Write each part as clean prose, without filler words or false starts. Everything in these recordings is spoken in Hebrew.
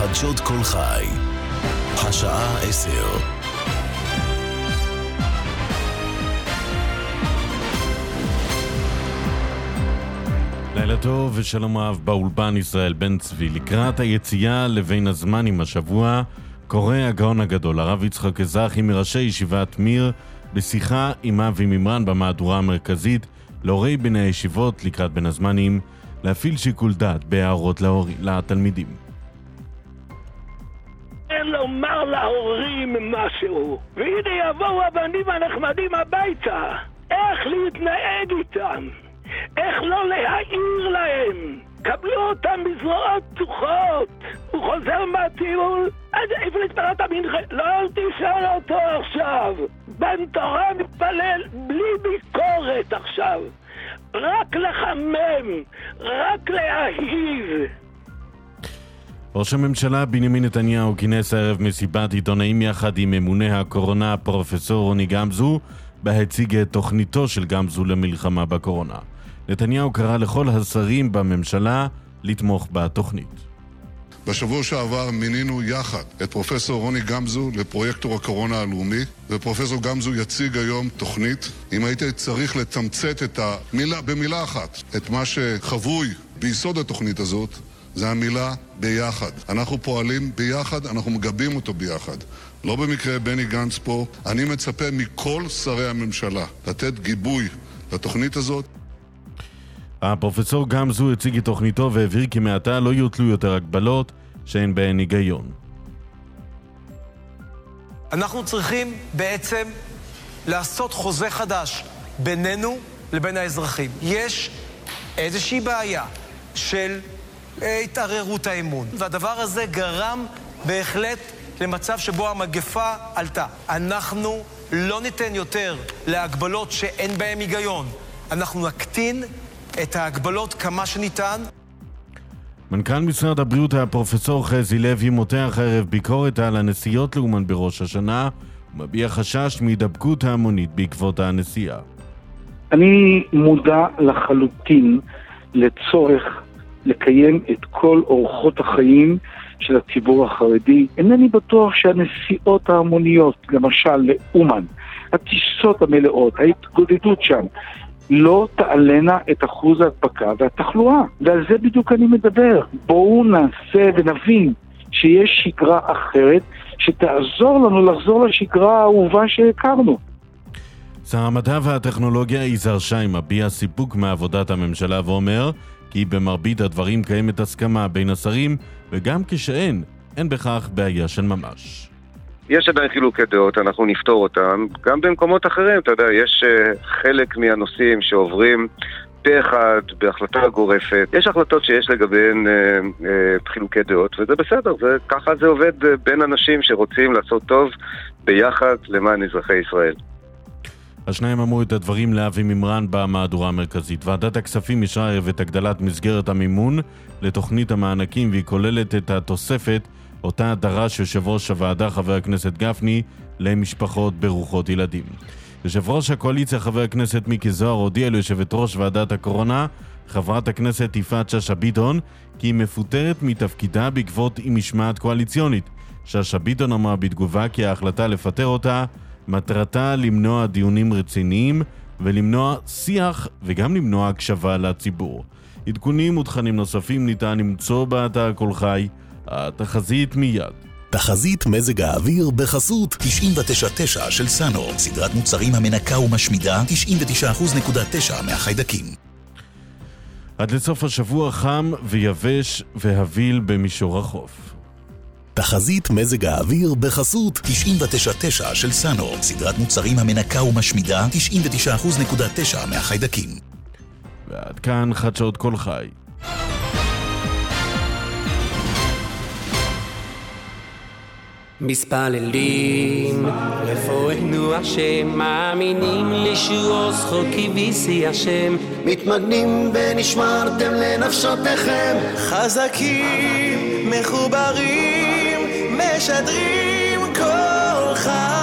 חדשות כל חי, השעה 10. לילה טוב ושלום רב באולפן ישראל בן צבי. לקראת היציאה לבין הזמנים השבוע קורא הגאון הגדול הרב יצחק אזרחי מראשי ישיבת מיר בשיחה עם אבי מימרן במהדורה המרכזית להורי בני הישיבות לקראת בין הזמנים להפעיל שיקול דעת בהערות לתלמידים. אין לומר להורים משהו, והנה יבואו הבנים הנחמדים הביתה, איך להתנהג איתם, איך לא להעיר להם. קבלו אותם בזרועות פתוחות. הוא חוזר מהטיול, אז איפה להתפלת המנחה? לא תשאל אותו עכשיו. בן תורה מתפלל בלי ביקורת עכשיו, רק לחמם, רק להאהיב. ראש הממשלה בנימין נתניהו כינס הערב מסיבת עיתונאים יחד עם ממונה הקורונה פרופסור רוני גמזו, בהציג את תוכניתו של גמזו למלחמה בקורונה. נתניהו קרא לכל השרים בממשלה לתמוך בתוכנית. בשבוע שעבר מינינו יחד את פרופסור רוני גמזו לפרויקטור הקורונה הלאומי, ופרופסור גמזו יציג היום תוכנית. אם הייתי צריך לתמצת במילה אחת את מה שחבוי ביסוד התוכנית הזאת, זה המילה ביחד. אנחנו פועלים ביחד, אנחנו מגבים אותו ביחד. לא במקרה בני גנץ פה. אני מצפה מכל שרי הממשלה לתת גיבוי לתוכנית הזאת. הפרופסור גמזו הציג את תוכניתו והבהיר כי מעתה לא יוטלו יותר הגבלות שאין בהן היגיון. אנחנו צריכים בעצם לעשות חוזה חדש בינינו לבין האזרחים. יש איזושהי בעיה של התערערות האמון, והדבר הזה גרם בהחלט למצב שבו המגפה עלתה. אנחנו לא ניתן יותר להגבלות שאין בהן היגיון. אנחנו נקטין את ההגבלות כמה שניתן. מנכ"ל משרד הבריאות הפרופסור חזי לוי מותח הערב ביקורת על הנסיעות לאומן בראש השנה ומביע חשש מהידבקות ההמונית בעקבות הנסיעה. אני מודע לחלוטין לצורך לקיים את כל אורחות החיים של הציבור החרדי. אינני בטוח שהנסיעות ההמוניות, למשל לאומן, הטיסות המלאות, ההתגודדות שם, לא תעלנה את אחוז ההדבקה והתחלואה. ועל זה בדיוק אני מדבר. בואו נעשה ונבין שיש שגרה אחרת שתעזור לנו לחזור לשגרה האהובה שהכרנו. שר המדע והטכנולוגיה יזהר שי מביע סיפוק מעבודת הממשלה ואומר כי במרבית הדברים קיימת הסכמה בין השרים, וגם כשאין, אין בכך בעיה של ממש. יש עדיין חילוקי דעות, אנחנו נפתור אותם. גם במקומות אחרים, אתה יודע, יש חלק מהנושאים שעוברים פה אחד בהחלטה גורפת. יש החלטות שיש לגביהן חילוקי דעות, וזה בסדר, ככה זה עובד בין אנשים שרוצים לעשות טוב ביחד למען אזרחי ישראל. השניים אמרו את הדברים לאבי מימרן במהדורה המרכזית. ועדת הכספים אישרה הערב את הגדלת מסגרת המימון לתוכנית המענקים, והיא כוללת את התוספת אותה דרש יושב ראש הוועדה חבר הכנסת גפני למשפחות ברוכות ילדים. יושב ראש הקואליציה חבר הכנסת מיקי זוהר הודיע ליושבת ראש ועדת הקורונה חברת הכנסת יפעת שאשא ביטון כי היא מפוטרת מתפקידה בעקבות עם משמעת קואליציונית. שאשא ביטון אמרה בתגובה כי ההחלטה לפטר אותה מטרתה למנוע דיונים רציניים ולמנוע שיח וגם למנוע הקשבה לציבור. עדכונים ותכנים נוספים ניתן למצוא באתר כל חי. התחזית מיד. תחזית מזג האוויר בחסות 99.9 של סאנו, סדרת מוצרים המנקה ומשמידה 99.9% מהחיידקים. עד לסוף השבוע חם ויבש והביל במישור החוף. תחזית מזג האוויר בחסות 99.9 של סאנו, סדרת מוצרים המנקה ומשמידה 99.9% מהחיידקים. ועד כאן חדשות כל חי. מתפללים רפואנו השם, מאמינים לישועו זכוקי ביסי השם, מתמגנים ונשמרתם לנפשותיכם, חזקים מחוברים משדרים כל חי.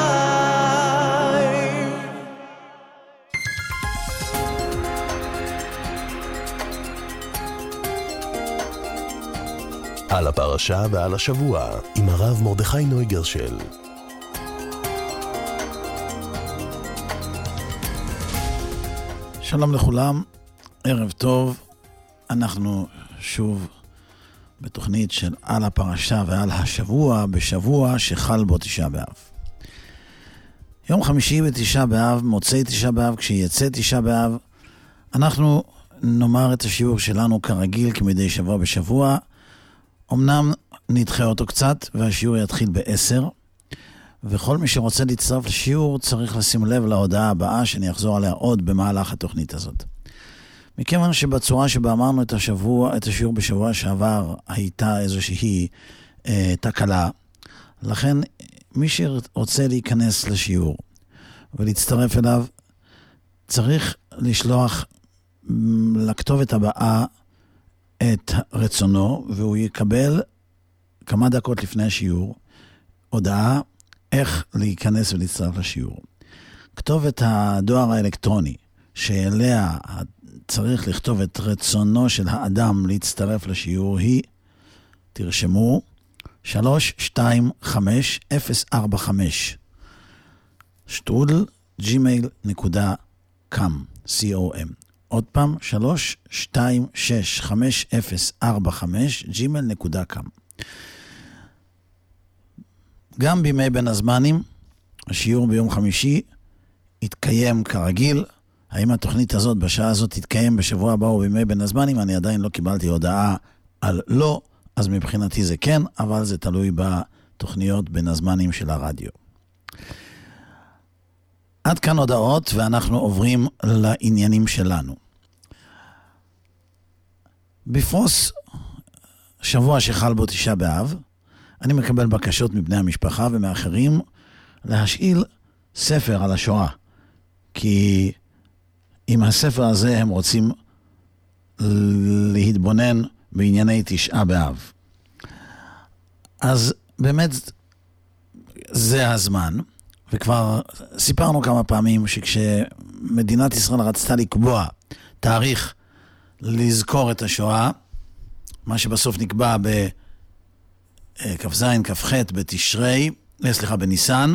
על הפרשה ועל השבוע, עם הרב מרדכי נויגרשל. שלום לכולם, ערב טוב. אנחנו שוב בתוכנית של על הפרשה ועל השבוע, בשבוע שחל בו תשעה באב. יום חמישי בתשעה באב, מוצאי תשעה באב, כשיצא תשעה באב, אנחנו נאמר את השיעור שלנו כרגיל, כמדי שבוע בשבוע. אמנם נדחה אותו קצת, והשיעור יתחיל ב-10, וכל מי שרוצה להצטרף לשיעור צריך לשים לב להודעה הבאה, שאני אחזור עליה עוד במהלך התוכנית הזאת. מכיוון שבצורה שבה אמרנו את השיעור בשבוע שעבר, הייתה איזושהי תקלה, לכן מי שרוצה להיכנס לשיעור ולהצטרף אליו, צריך לשלוח לכתובת הבאה את רצונו, והוא יקבל כמה דקות לפני השיעור הודעה איך להיכנס ולהצטרף לשיעור. כתובת הדואר האלקטרוני שאליה צריך לכתוב את רצונו של האדם להצטרף לשיעור היא, תרשמו, 325045 שטרודל gmail.com עוד פעם, 325045 gmail.com. גם בימי בין הזמנים, השיעור ביום חמישי יתקיים כרגיל. האם התוכנית הזאת בשעה הזאת תתקיים בשבוע הבא או בימי בין הזמנים? אני עדיין לא קיבלתי הודעה על לא, אז מבחינתי זה כן, אבל זה תלוי בתוכניות בין הזמנים של הרדיו. עד כאן הודעות, ואנחנו עוברים לעניינים שלנו. בפרוס שבוע שחל בו תשעה באב, אני מקבל בקשות מבני המשפחה ומאחרים להשאיל ספר על השואה, כי עם הספר הזה הם רוצים להתבונן בענייני תשעה באב. אז באמת זה הזמן, וכבר סיפרנו כמה פעמים שכשמדינת ישראל רצתה לקבוע תאריך לזכור את השואה, מה שבסוף נקבע בכ"ז, כ"ח בתשרי, בניסן,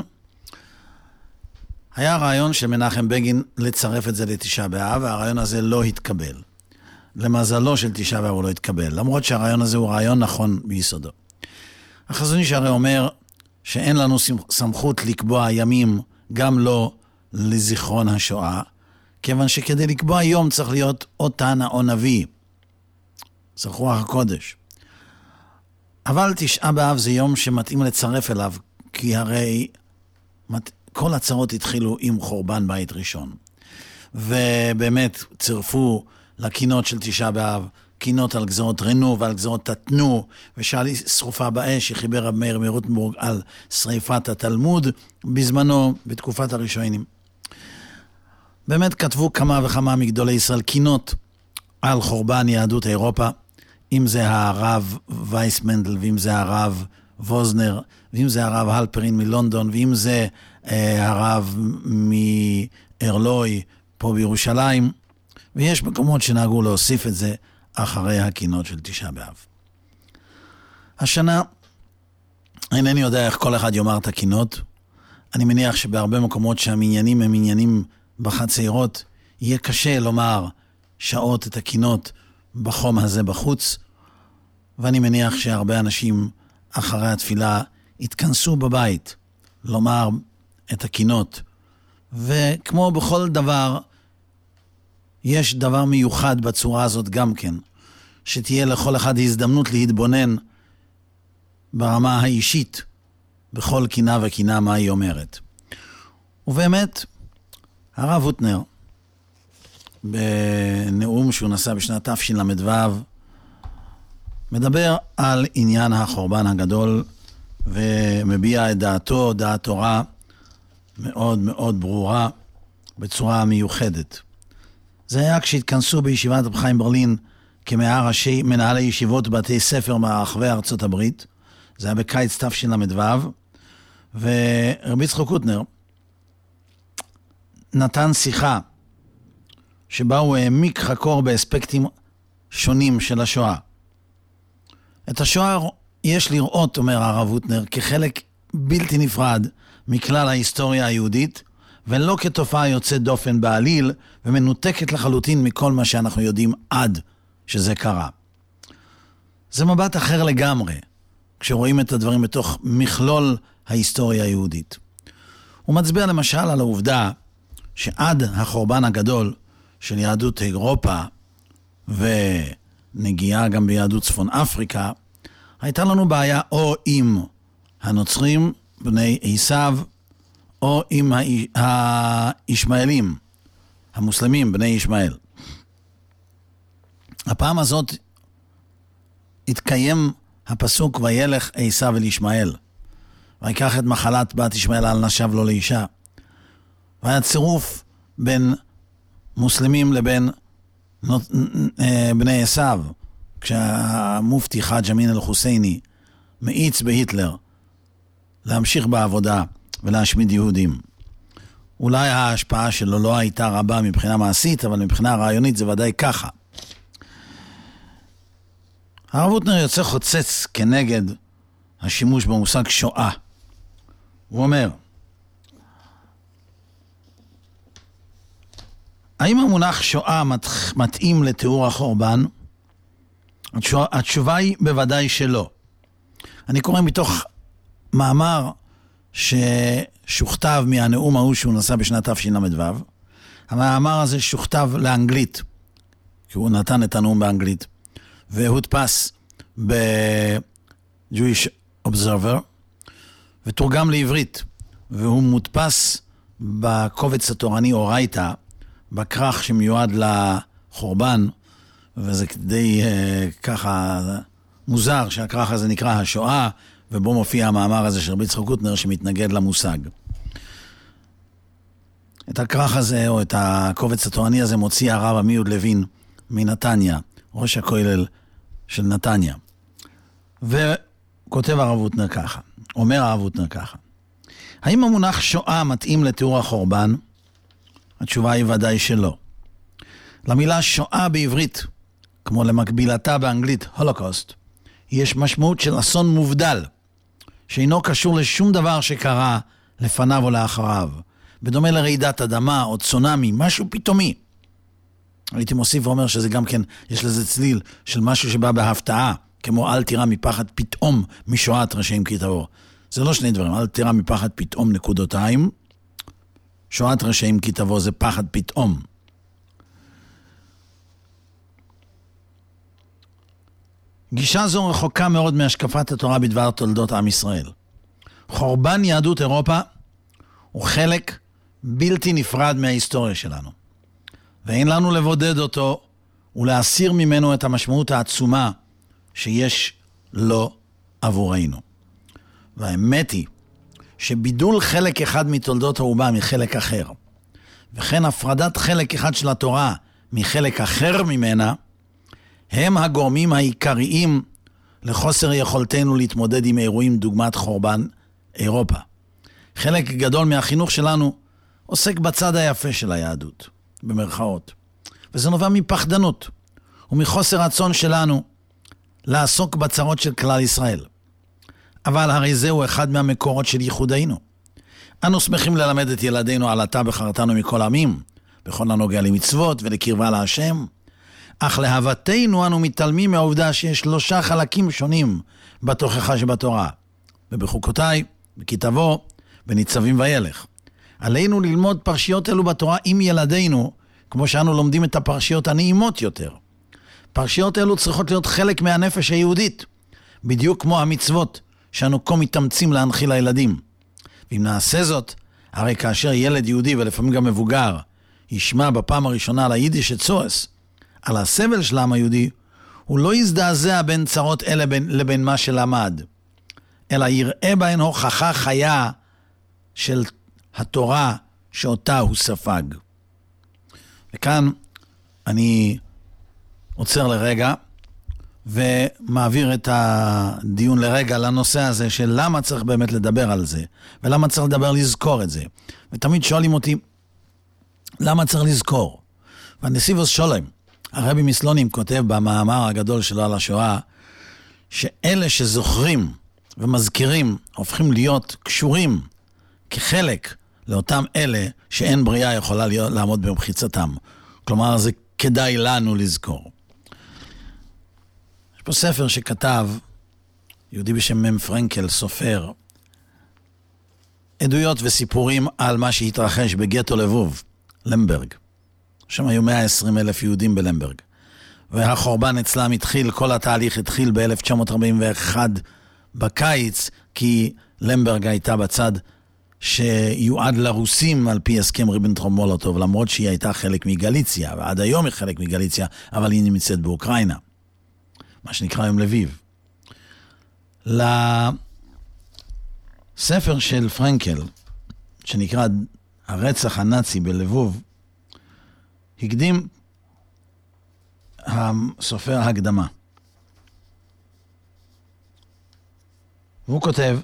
היה רעיון של מנחם בגין לצרף את זה לתשעה באב, והרעיון הזה לא התקבל. למזלו של תשעה באב הוא לא התקבל, למרות שהרעיון הזה הוא רעיון נכון ביסודו. החזון איש הרי אומר שאין לנו סמכות לקבוע ימים, גם לא לזיכרון השואה, כיוון שכדי לקבוע יום צריך להיות או תנא או נביא, צריך רוח הקודש. אבל תשעה באב זה יום שמתאים לצרף אליו, כי הרי כל הצרות התחילו עם חורבן בית ראשון. ובאמת צירפו לקינות של תשעה באב, קינות על גזרות רנו ועל גזרות תתנו, ושאלי שרופה באש שחיבר רב מאיר מרוטנבורג על שריפת התלמוד בזמנו, בתקופת הראשונים. באמת כתבו כמה וכמה מגדולי ישראל קינות על חורבן יהדות אירופה, אם זה הרב וייס מנדל, ואם זה הרב ווזנר, ואם זה הרב הלפרין מלונדון, ואם זה הרב מארלוי פה בירושלים, ויש מקומות שנהגו להוסיף את זה אחרי הקינות של תשעה באב. השנה, אינני יודע איך כל אחד יאמר את הקינות. אני מניח שבהרבה מקומות שהמניינים הם עניינים בחצרות, יהיה קשה לומר שעות את הקינות בחום הזה בחוץ, ואני מניח שהרבה אנשים אחרי התפילה התכנסו בבית לומר את הקינות. וכמו בכל דבר, יש דבר מיוחד בצורה הזאת גם כן, שתהיה לכל אחד הזדמנות להתבונן ברמה האישית, בכל קינה וקינה מה היא אומרת. ובאמת, הרב הוטנר, בנאום שהוא נשא בשנת תשל"ו, מדבר על עניין החורבן הגדול, ומביע את דעתו, דעת תורה, מאוד מאוד ברורה, בצורה מיוחדת. זה היה כשהתכנסו בישיבת רב חיים ברלין כמאה ראשי מנהלי ישיבות בתי ספר מרחבי ארצות הברית. זה היה בקיץ תשל"ו, ורבי יצחק הוטנר נתן שיחה שבה הוא העמיק חקור באספקטים שונים של השואה. את השואה יש לראות, אומר הרב הוטנר, כחלק בלתי נפרד מכלל ההיסטוריה היהודית, ולא כתופעה יוצאת דופן בעליל, ומנותקת לחלוטין מכל מה שאנחנו יודעים עד שזה קרה. זה מבט אחר לגמרי, כשרואים את הדברים בתוך מכלול ההיסטוריה היהודית. הוא מצביע למשל על העובדה שעד החורבן הגדול של יהדות אירופה, ונגיעה גם ביהדות צפון אפריקה, הייתה לנו בעיה או עם הנוצרים, בני עשיו, או עם הישמעאלים, המוסלמים, בני ישמעאל. הפעם הזאת התקיים הפסוק וילך עשיו אל ישמעאל, ויקח את מחלת בת ישמעאל על נשב לו לאישה. והיה צירוף בין מוסלמים לבין בני עשיו, כשהמופתי חאג' אמין אל-חוסייני מאיץ בהיטלר להמשיך בעבודה ולהשמיד יהודים. אולי ההשפעה שלו לא הייתה רבה מבחינה מעשית, אבל מבחינה רעיונית זה ודאי ככה. הרב הוטנר יוצא חוצץ כנגד השימוש במושג שואה. הוא אומר, האם המונח שואה מתאים לתיאור החורבן? התשובה היא בוודאי שלא. אני קורא מתוך מאמר ששוכתב מהנאום ההוא שהוא נשא בשנת תשל"ו. המאמר הזה שוכתב לאנגלית, כי הוא נתן את הנאום באנגלית, והודפס ב-Jewish Observer, ותורגם לעברית, והוא מודפס בקובץ התורני אורייתא, בכרך שמיועד לחורבן, וזה כדי ככה מוזר שהכרך הזה נקרא השואה, ובו מופיע המאמר הזה של רבי יצחק הוטנר שמתנגד למושג. את הכרך הזה, או את הקובץ התורני הזה, מוציא הרב עמיהוד לוין מנתניה, ראש הכולל של נתניה. וכותב הרב הוטנר ככה, אומר הרב הוטנר ככה, האם המונח שואה מתאים לתיאור החורבן? התשובה היא ודאי שלא. למילה שואה בעברית, כמו למקבילתה באנגלית הולוקוסט, יש משמעות של אסון מובדל, שאינו קשור לשום דבר שקרה לפניו או לאחריו, בדומה לרעידת אדמה או צונמי, משהו פתאומי. הייתי מוסיף ואומר שזה גם כן, יש לזה צליל של משהו שבא בהפתעה, כמו אל תירא מפחד פתאום משואת רשעים כי תבוא. זה לא שני דברים, אל תירא מפחד פתאום נקודותיים, שואת רשעים כי תבוא זה פחד פתאום. גישה זו רחוקה מאוד מהשקפת התורה בדבר תולדות עם ישראל. חורבן יהדות אירופה הוא חלק בלתי נפרד מההיסטוריה שלנו. ואין לנו לבודד אותו ולהסיר ממנו את המשמעות העצומה שיש לו עבורנו. והאמת היא שבידול חלק אחד מתולדות האומה מחלק אחר, וכן הפרדת חלק אחד של התורה מחלק אחר ממנה, הם הגורמים העיקריים לחוסר יכולתנו להתמודד עם אירועים דוגמת חורבן אירופה. חלק גדול מהחינוך שלנו עוסק בצד היפה של היהדות, במרכאות. וזה נובע מפחדנות ומחוסר רצון שלנו לעסוק בצרות של כלל ישראל. אבל הרי זהו אחד מהמקורות של ייחודנו. אנו שמחים ללמד את ילדינו על אתה בחרתנו מכל עמים, בכל הנוגע למצוות ולקרבה להשם, אך להוותנו אנו מתעלמים מהעובדה שיש 3 חלקים שונים בתוכחה שבתורה, ובחוקותיי, בכתבו, בניצבים וילך. עלינו ללמוד פרשיות אלו בתורה עם ילדינו, כמו שאנו לומדים את הפרשיות הנעימות יותר. פרשיות אלו צריכות להיות חלק מהנפש היהודית, בדיוק כמו המצוות שאנו כה מתאמצים להנחיל לילדים. ואם נעשה זאת, הרי כאשר ילד יהודי ולפעמים גם מבוגר, ישמע בפעם הראשונה על היידיש צורס, על הסבל של העם היהודי, הוא לא יזדעזע בין צרות אלה לבין מה שלמד, אלא יראה בהן הוכחה חיה של התורה שאותה הוא ספג. וכאן אני עוצר לרגע ומעביר את הדיון לרגע לנושא הזה של למה צריך באמת לדבר על זה, ולמה צריך לדבר לזכור את זה. ותמיד שואלים אותי, למה צריך לזכור? והנסיבוס שולם, הרבי מסלונים כותב במאמר הגדול שלו על השואה, שאלה שזוכרים ומזכירים הופכים להיות קשורים כחלק לאותם אלה שאין בריאה יכולה לעמוד במחיצתם. כלומר, זה כדאי לנו לזכור. יש פה ספר שכתב יהודי בשם מם פרנקל, סופר, עדויות וסיפורים על מה שהתרחש בגטו לבוב, למברג. שם היו 120,000 יהודים בלמברג. והחורבן אצלם התחיל, כל התהליך התחיל ב-1941 בקיץ, כי למברג הייתה בצד שיועד לרוסים על פי הסכם ריבנטרופ-מולוטוב, למרות שהיא הייתה חלק מגליציה, ועד היום היא חלק מגליציה, אבל היא נמצאת באוקראינה, מה שנקרא היום לביב. לספר של פרנקל, שנקרא הרצח הנאצי בלבוב, הקדים הסופר הקדמה. והוא כותב,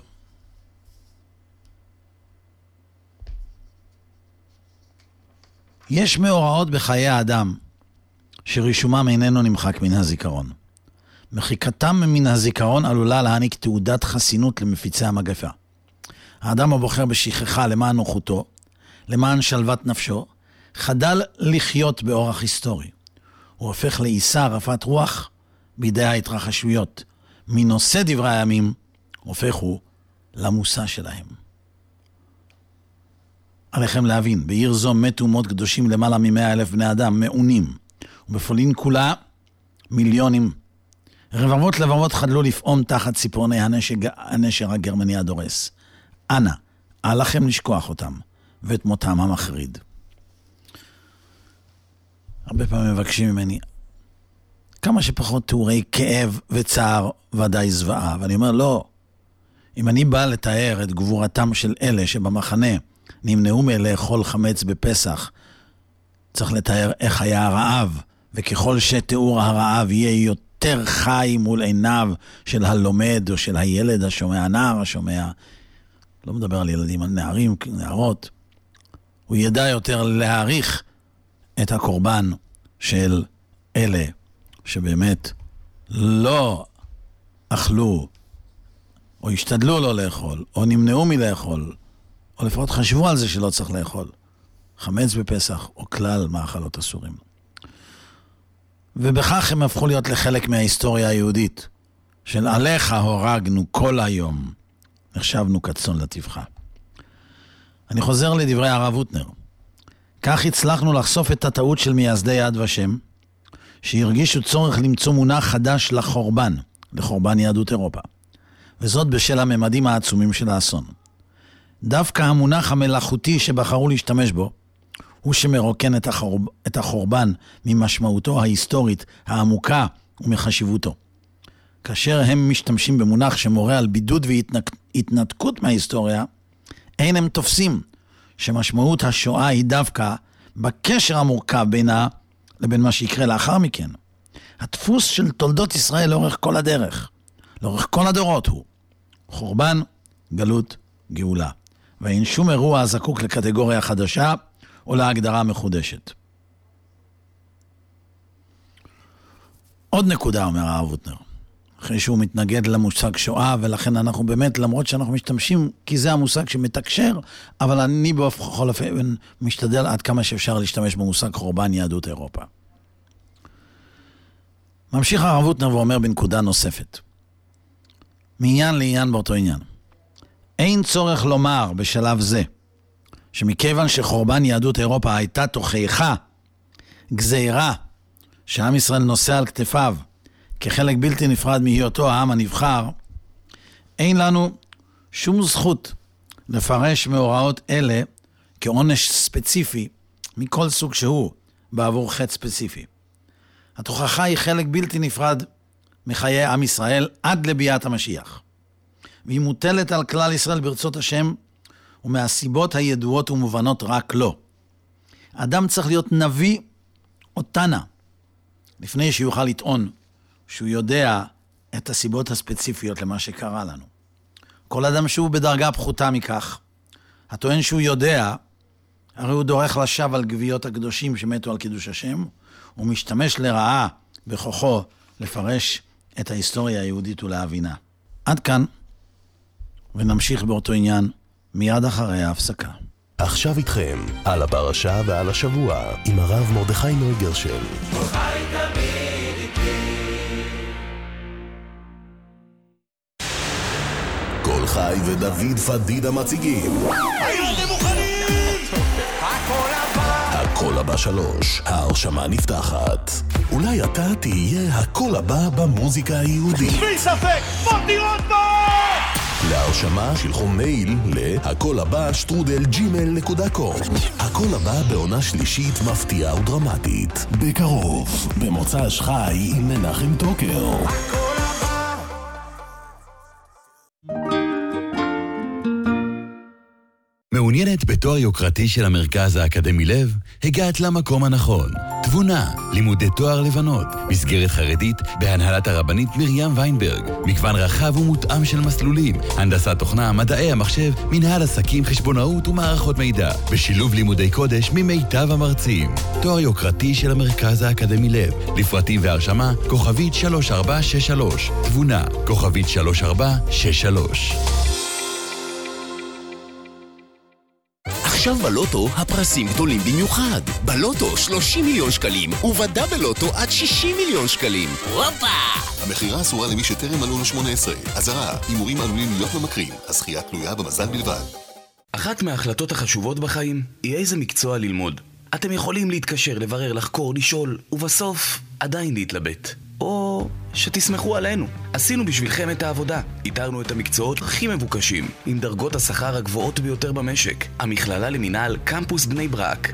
יש מאורעות בחיי האדם שרישומם איננו נמחק מן הזיכרון. מחיקתם מן הזיכרון עלולה להעניק תעודת חסינות למפיצי המגפה. האדם הבוחר בשכחה למען נוחותו, למען שלוות נפשו, חדל לחיות באורח היסטורי. הוא הופך לעיסה רפת רוח בידי ההתרחשויות. מנושא דברי הימים הופך הוא למושא שלהם. עליכם להבין, בעיר זו מתו מות קדושים למעלה מ100,000 בני אדם, מעונים, ובפולין כולה מיליונים. רבבות לבבות חדלו לפעום תחת ציפורני הנשר הגרמני הדורס. אנא, עליכם לשכוח אותם, ואת מותם המחריד. הרבה פעמים מבקשים ממני, כמה שפחות תיאורי כאב וצער ודאי זוועה, ואני אומר, לא. אם אני בא לתאר את גבורתם של אלה שבמחנה נמנעו מלאכול חמץ בפסח, צריך לתאר איך היה הרעב, וככל שתיאור הרעב יהיה יותר חי מול עיניו של הלומד או של הילד השומע, הנער השומע, לא מדבר על ילדים, על נערים, נערות, הוא ידע יותר להעריך את הקורבן של אלה שבאמת לא אכלו, או השתדלו לא לאכול, או נמנעו מלאכול, או לפחות חשבו על זה שלא צריך לאכול חמץ בפסח, או כלל מאכלות אסורים. ובכך הם הפכו להיות לחלק מההיסטוריה היהודית, של עליך הורגנו כל היום, נחשבנו כצאן לטבחה. אני חוזר לדברי הרב הוטנר. כך הצלחנו לחשוף את הטעות של מייסדי יד ושם, שהרגישו צורך למצוא מונח חדש לחורבן יהדות אירופה. וזאת בשל הממדים העצומים של האסון. דווקא המונח המלאכותי שבחרו להשתמש בו, הוא שמרוקן את החורבן ממשמעותו ההיסטורית העמוקה ומחשיבותו. כאשר הם משתמשים במונח שמורה על בידוד והתנתקות מההיסטוריה, אין הם תופסים שמשמעות השואה היא דווקא בקשר המורכב בינה לבין מה שיקרה לאחר מכן. הדפוס של תולדות ישראל לאורך כל הדרך, לאורך כל הדורות הוא חורבן, גלות, גאולה. ואין שום אירוע זקוק לקטגוריה חדשה או להגדרה מחודשת. עוד נקודה, אומר הרב הוטנר, אחרי שהוא מתנגד למושג שואה, ולכן אנחנו באמת, למרות שאנחנו משתמשים, כי זה המושג שמתקשר, אבל אני בכל אופן משתדל עד כמה שאפשר להשתמש במושג חורבן יהדות אירופה. ממשיך הרב הוטנר ואומר בנקודה נוספת. מעניין לעניין באותו עניין. אין צורך לומר בשלב זה, שמכיוון שחורבן יהדות אירופה הייתה תוכחה, גזירה, שעם ישראל נושא על כתפיו, כחלק בלתי נפרד מהיותו העם הנבחר, אין לנו שום זכות לפרש מאורעות אלה כעונש ספציפי מכל סוג שהוא בעבור חטא ספציפי. התוכחה היא חלק בלתי נפרד מחיי עם ישראל עד לביאת המשיח. והיא מוטלת על כלל ישראל ברצות השם, ומהסיבות הידועות ומובנות רק לא. אדם צריך להיות נביא או תנא, לפני שיוכל לטעון שהוא יודע את הסיבות הספציפיות למה שקרה לנו. כל אדם שהוא בדרגה פחותה מכך, הטוען שהוא יודע, הרי הוא דורך לשווא על גוויות הקדושים שמתו על קידוש השם, ומשתמש לרעה בכוחו לפרש את ההיסטוריה היהודית ולהבינה. עד כאן, ונמשיך באותו עניין מיד אחרי ההפסקה. עכשיו איתכם, על הפרשה ועל השבוע, עם הרב מרדכי נוי גרשל. כל חי ודוד פדידה מציגים. הילדים מוכנים! הכל הבא! הכל הבא 3, ההרשמה נפתחת. אולי אתה תהיה הכל הבא במוזיקה היהודית. בלי ספק, בוא תראות בו! להרשמה שלחו מייל להקולבא@gmail.com. הכל הבא בעונה שלישית מפתיעה ודרמטית. בקרוב, במוצ"ש חי עם מנחם טוקר. מעוניינת בתואר יוקרתי של המרכז האקדמי לב? הגעת למקום הנכון. תבונה, לימודי תואר לבנות, מסגרת חרדית בהנהלת הרבנית מרים ויינברג, מגוון רחב ומותאם של מסלולים, הנדסת תוכנה, מדעי המחשב, מנהל עסקים, חשבונאות ומערכות מידע, בשילוב לימודי קודש ממיטב המרצים. תואר יוקרתי של המרכז האקדמי לב, לפרטים והרשמה, כוכבית 3463, תבונה, כוכבית 3463. עכשיו בלוטו הפרסים גדולים במיוחד. בלוטו 30 מיליון שקלים, ובדאבל לוטו עד 60 מיליון שקלים. וואפה! המחירה אסורה למי שטרם מלאו לו 18. אזהרה, הימורים עלולים להיות ממכרים. הזכייה תלויה במזל בלבד. אחת מההחלטות החשובות בחיים היא איזה מקצוע ללמוד. אתם יכולים להתקשר, לברר, לחקור, לשאול, ובסוף עדיין להתלבט. או שתסמכו עלינו. עשינו בשבילכם את העבודה. איתרנו את המקצועות הכי מבוקשים, עם דרגות השכר הגבוהות ביותר במשק. המכללה למינהל קמפוס בני ברק,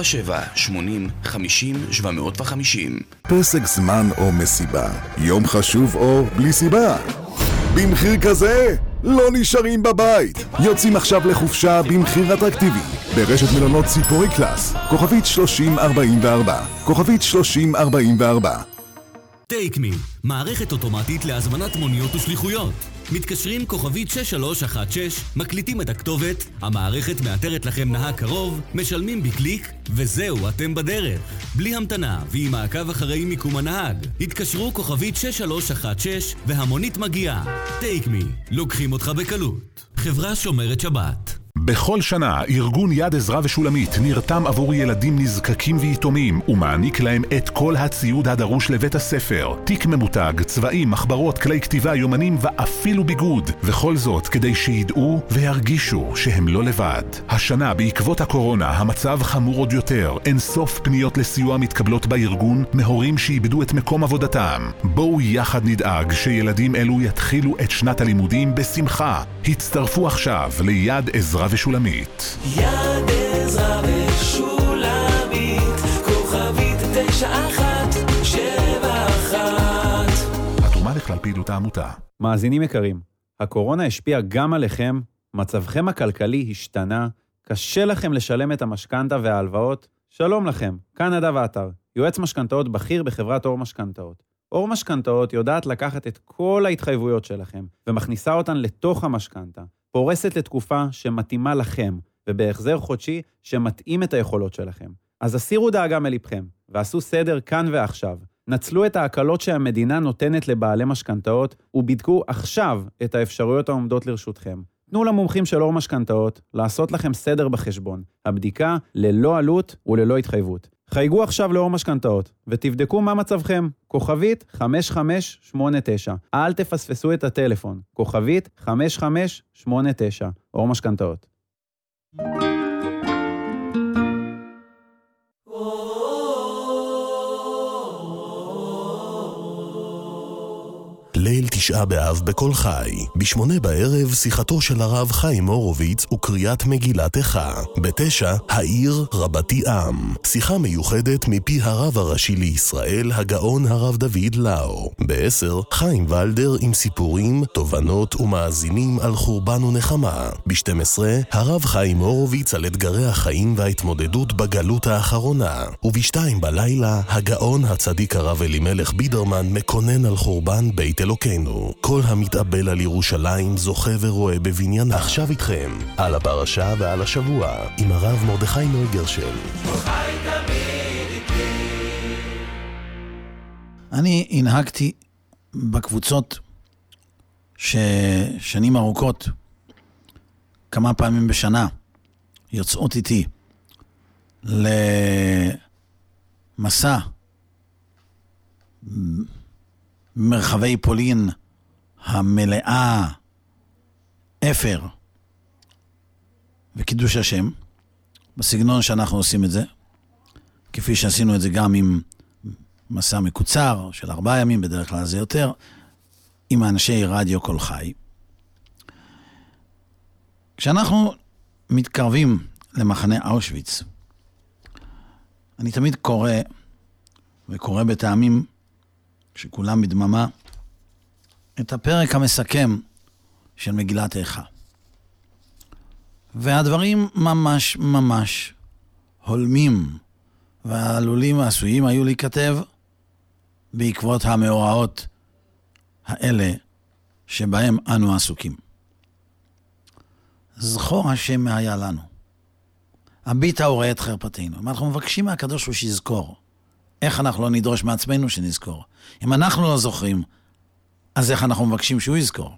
077-80-50-750. פסק זמן או מסיבה, יום חשוב או בלי סיבה. במחיר כזה לא נשארים בבית. יוצאים עכשיו לחופשה במחיר אטרקטיבי ברשת מלונות ציפורי קלאס, כוכבית 3044, כוכבית 3044. טייק מי, מערכת אוטומטית להזמנת מוניות ושליחויות. מתקשרים כוכבית 6316, מקליטים את הכתובת, המערכת מאתרת לכם נהג קרוב, משלמים בקליק, וזהו, אתם בדרך. בלי המתנה ועם מעקב אחרי מיקום הנהג. התקשרו כוכבית 6316 והמונית מגיעה. טייק מי, לוקחים אותך בקלות. חברה שומרת שבת. בכל שנה ארגון יד עזרא ושולמית נרתם עבור ילדים נזקקים ויתומים ומעניק להם את כל הציוד הדרוש לבית הספר, תיק ממותג, צבעים, מחברות, כלי כתיבה, יומנים ואפילו ביגוד, וכל זאת כדי שידעו וירגישו שהם לא לבד. השנה בעקבות הקורונה המצב חמור עוד יותר, אין סוף פניות לסיוע מתקבלות בארגון מהורים שאיבדו את מקום עבודתם. בואו יחד נדאג שילדים אלו יתחילו את שנת הלימודים בשמחה. הצטרפו עכשיו ליד עזרא ושולמית. יד עזרא ושולמית, כוכבית 9171. התרומה לכלל פעילות העמותה. מאזינים יקרים, הקורונה השפיעה גם עליכם, מצבכם הכלכלי השתנה, קשה לכם לשלם את המשכנתה וההלוואות. שלום לכם, כאן נדב עטר, יועץ משכנתאות בכיר בחברת אור משכנתאות. אור משכנתאות יודעת לקחת את כל ההתחייבויות שלכם ומכניסה אותן לתוך המשכנתה, פורסת לתקופה שמתאימה לכם ובהחזר חודשי שמתאים את היכולות שלכם. אז הסירו דאגה מלבכם ועשו סדר כאן ועכשיו. נצלו את ההקלות שהמדינה נותנת לבעלי משכנתאות ובדקו עכשיו את האפשרויות העומדות לרשותכם. תנו למומחים של אור משכנתאות לעשות לכם סדר בחשבון. הבדיקה ללא עלות וללא התחייבות. חייגו עכשיו לאור משכנתאות ותבדקו מה מצבכם. כוכבית 5589. אל תפספסו את הטלפון. כוכבית 5589. אור משכנתאות. ליל 9 באב בכל חי. ב8 בערב שיחתו של הרב חיים הורוביץ וקריאת מגילת איכה. ב9 העיר רבתי עם. שיחה מיוחדת מפי הרב הראשי לישראל הגאון הרב דוד לאו. ב10 חיים ולדר עם סיפורים, תובנות ומאזינים על חורבן ונחמה. ב12 הרב חיים הורוביץ על אתגרי החיים וההתמודדות בגלות האחרונה. וב2 בלילה הגאון הצדיק הרב אלימלך בידרמן מקונן על חורבן בית אלוקינו. כל המתאבל על ירושלים זוכה ורואה בבניין. עכשיו איתכם על הפרשה ועל השבוע עם הרב מרדכי נוי גרשל. אני הנהגתי בקבוצות ששנים ארוכות, כמה פעמים בשנה, יוצאות איתי למסע מרחבי פולין המלאה אפר וקידוש השם, בסגנון שאנחנו עושים את זה, כפי שעשינו את זה גם עם מסע מקוצר של 4 ימים, בדרך כלל זה יותר, עם אנשי רדיו כל חי. כשאנחנו מתקרבים למחנה אושוויץ, אני תמיד קורא בטעמים, כשכולם בדממה, את הפרק המסכם של מגילת איכה. והדברים ממש ממש הולמים, והעלולים העשויים היו להיכתב בעקבות המאורעות האלה שבהם אנו עסוקים. זכור השם היה לנו. הביטה וראה את חרפתנו. אנחנו מבקשים מהקדוש הוא שיזכור. איך אנחנו לא נדרוש מעצמנו שנזכור? אם אנחנו לא זוכרים, אז איך אנחנו מבקשים שהוא יזכור?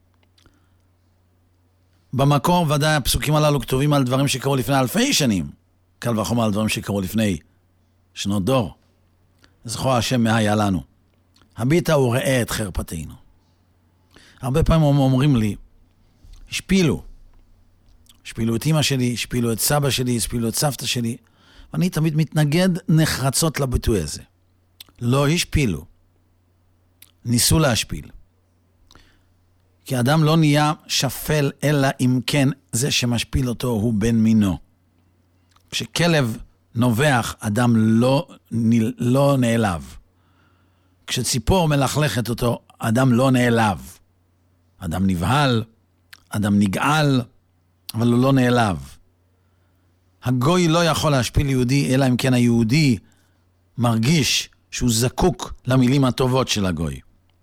במקור ודאי הפסוקים הללו כתובים על דברים שקרו לפני 1000 שנים. קל וחומר על דברים שקרו לפני שנות דור. זכור השם מה היה לנו. הביטה וראה את חרפתנו. הרבה פעמים אומרים לי, השפילו את אמא שלי, השפילו את סבא שלי, השפילו את סבתא שלי, ואני תמיד מתנגד נחרצות לביטוי הזה. לא השפילו, ניסו להשפיל. כי האדם לא נהיה שפל, אלא אם כן זה שמשפיל אותו הוא בן מינו. כשכלב נובח, אדם לא נעלב. כשציפור מלכלכת אותו, אדם לא נעלב. אדם נבהל, אדם נגעל, אבל הוא לא נעלב. הגוי לא יכול להשפיל יהודי, אלא אם כן היהודי מרגיש שהוא זקוק למילים הטובות של הגוי.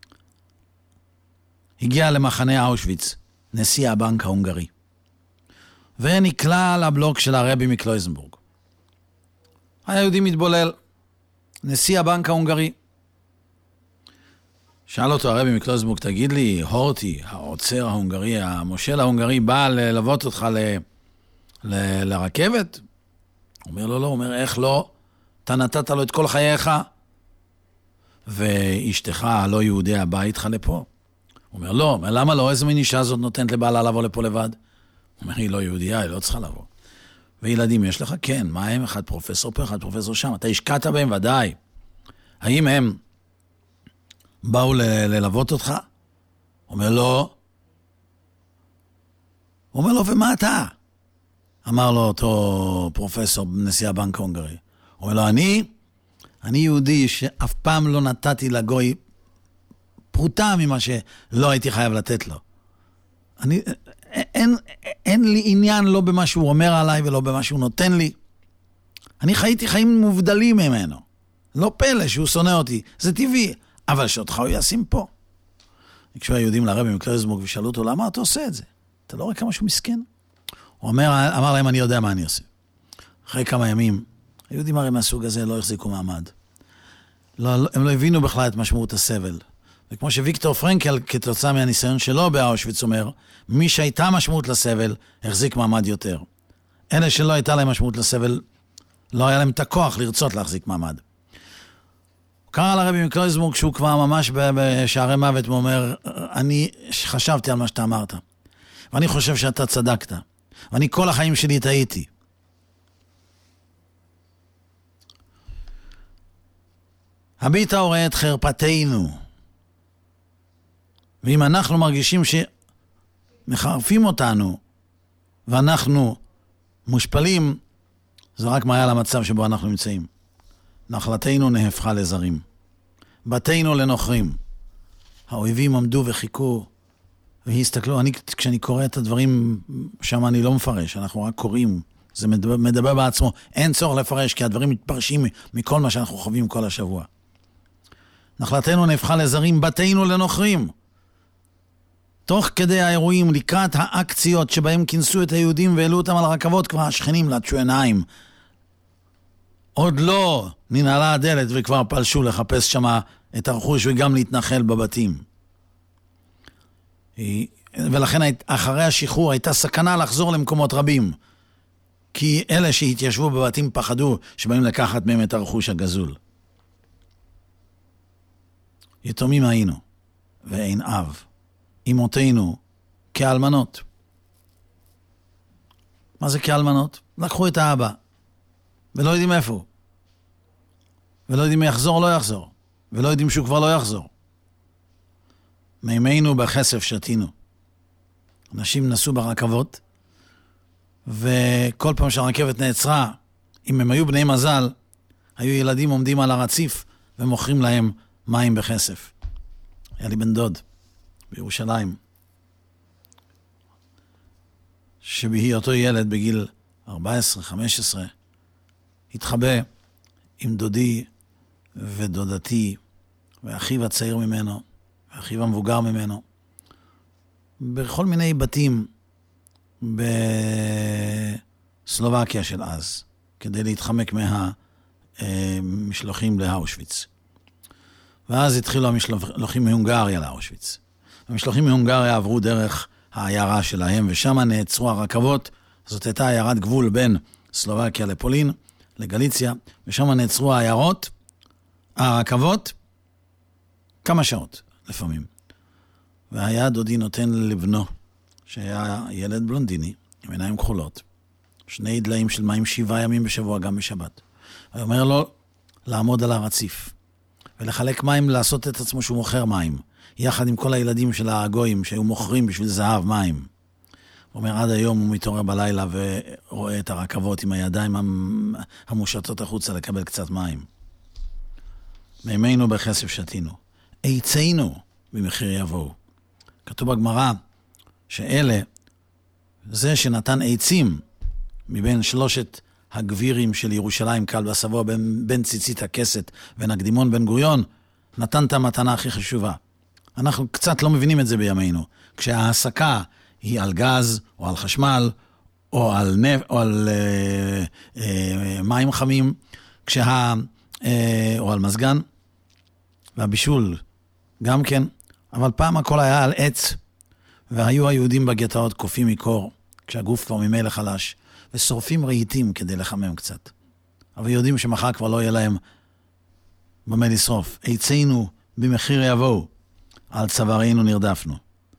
הגיע למחנה אושוויץ, נשיא הבנק ההונגרי, ונקלע לבלוק של הרבי מקלויזנבורג. היהודי מתבולל, נשיא הבנק ההונגרי. שאל אותו הרבי מקלויזנבורג, תגיד לי, הורטי, העוצר ההונגרי, המושל ההונגרי, בא ללוות אותך לרכבת? הוא אומר לו, לא, הוא אומר, איך לא? אתה נתת לו את כל חייך, ואשתך הלא יהודי הבא איתך לפה. הוא אומר, לא, למה לא? איזה מין אישה זאת נותנת לבעלה לבוא לפה לבד? הוא אומר, היא לא יהודייה, היא לא צריכה לבוא. וילדים יש לך? כן, מה הם? אחד פרופסור פה, אחד פרופסור שם. אתה השקעת בהם, ודאי. האם הם באו ללוות אותך? הוא אומר, לא. הוא אומר לו, ומה אתה? אמר לו אותו פרופסור, נשיא הבנק ההונגרי. הוא אומר לו, אני יהודי שאף פעם לא נתתי לגוי פרוטה ממה שלא הייתי חייב לתת לו. אין לי עניין לא במה שהוא אומר עליי ולא במה שהוא נותן לי. אני חייתי חיים מובדלים ממנו. לא פלא שהוא שונא אותי, זה טבעי, אבל שאותך הוא ישים פה. כשהיו היהודים לרבי מקלויזנבורג ושאלו אותו, למה אתה עושה את זה? אתה לא רואה כמה שהוא מסכן? הוא אמר להם, אני יודע מה אני עושה. אחרי כמה ימים, היהודים הרי מהסוג הזה לא החזיקו מעמד. הם לא הבינו בכלל את משמעות הסבל. וכמו שוויקטור פרנקל, כתוצאה מהניסיון שלו באושוויץ, אומר, מי שהייתה משמעות לסבל, החזיק מעמד יותר. אלה שלא הייתה להם משמעות לסבל, לא היה להם את הכוח לרצות להחזיק מעמד. הוא קרא לרבי מקלויזנבורג, שהוא כבר ממש בשערי מוות, הוא אומר, אני חשבתי על מה שאתה אמרת, ואני חושב שאתה צדקת, ואני כל החיים שלי טעיתי. הביטה וראה את חרפתנו. ואם אנחנו מרגישים שמחרפים אותנו, ואנחנו מושפלים, זה רק מראה למצב שבו אנחנו נמצאים. נחלתנו נהפכה לזרים. בתינו לנוכרים. האויבים עמדו וחיכו, והסתכלו. כשאני קורא את הדברים שם אני לא מפרש, אנחנו רק קוראים. זה מדבר בעצמו. אין צורך לפרש, כי הדברים מתפרשים מכל מה שאנחנו חווים כל השבוע. נחלתנו נהפכה לזרים, בתינו לנוכרים. תוך כדי האירועים, לקראת האקציות שבהם כינסו את היהודים והעלו אותם על הרכבות, כבר השכנים לטשו עיניים. עוד לא ננעלה הדלת וכבר פלשו לחפש שמה את הרכוש וגם להתנחל בבתים. ולכן אחרי השחרור הייתה סכנה לחזור למקומות רבים, כי אלה שהתיישבו בבתים פחדו שבאים לקחת מהם את הרכוש הגזול. יתומים היינו, ואין אב. אמותינו כאלמנות. מה זה כאלמנות? לקחו את האבא, ולא יודעים איפה. ולא יודעים מי יחזור או לא יחזור. ולא יודעים שהוא כבר לא יחזור. מימינו בכסף שתינו. אנשים נסעו ברכבות, וכל פעם שהרכבת נעצרה, אם הם היו בני מזל, היו ילדים עומדים על הרציף, ומוכרים להם מים בכסף. היה לי בן דוד בירושלים, שבהיותו ילד בגיל 14-15, התחבא עם דודי ודודתי, ואחיו הצעיר ממנו, ואחיו המבוגר ממנו, בכל מיני בתים בסלובקיה של אז, כדי להתחמק מהמשלוחים לאושוויץ. ואז התחילו המשלוחים מהונגריה לאושוויץ. המשלוחים מהונגריה עברו דרך העיירה שלהם, ושם נעצרו הרכבות. זאת הייתה עיירת גבול בין סלובקיה לפולין, לגליציה, ושם נעצרו הרכבות, כמה שעות לפעמים. והיה דודי נותן לבנו, שהיה ילד בלונדיני, עם עיניים כחולות, 2 דליים של מים 7 ימים בשבוע, גם בשבת. הוא אומר לו לעמוד על הרציף, ולחלק מים, לעשות את עצמו שהוא מוכר מים, יחד עם כל הילדים של הגויים שהיו מוכרים בשביל זהב מים. הוא אומר, עד היום הוא מתעורר בלילה ורואה את הרכבות עם הידיים המושטות החוצה לקבל קצת מים. מימינו בכסף שתינו. עיצינו במחיר יבואו. כתוב בגמרא שאלה, זה שנתן עצים מבין 3 הגבירים של ירושלים, קל וסבוע, בין ציצית הכסת ונקדימון בן גוריון, נתן את המתנה הכי חשובה. אנחנו קצת לא מבינים את זה בימינו. כשההעסקה היא על גז, או על חשמל, או על מים חמים, או על מזגן, והבישול גם כן, אבל פעם הכל היה על עץ, והיו היהודים בגטאות קופים מקור, כשהגוף כבר ממילא חלש, ושורפים רהיטים כדי לחמם קצת. אבל יודעים שמחר כבר לא יהיה להם במה לשרוף. עיצינו במחיר יבואו, על צווארינו נרדפנו.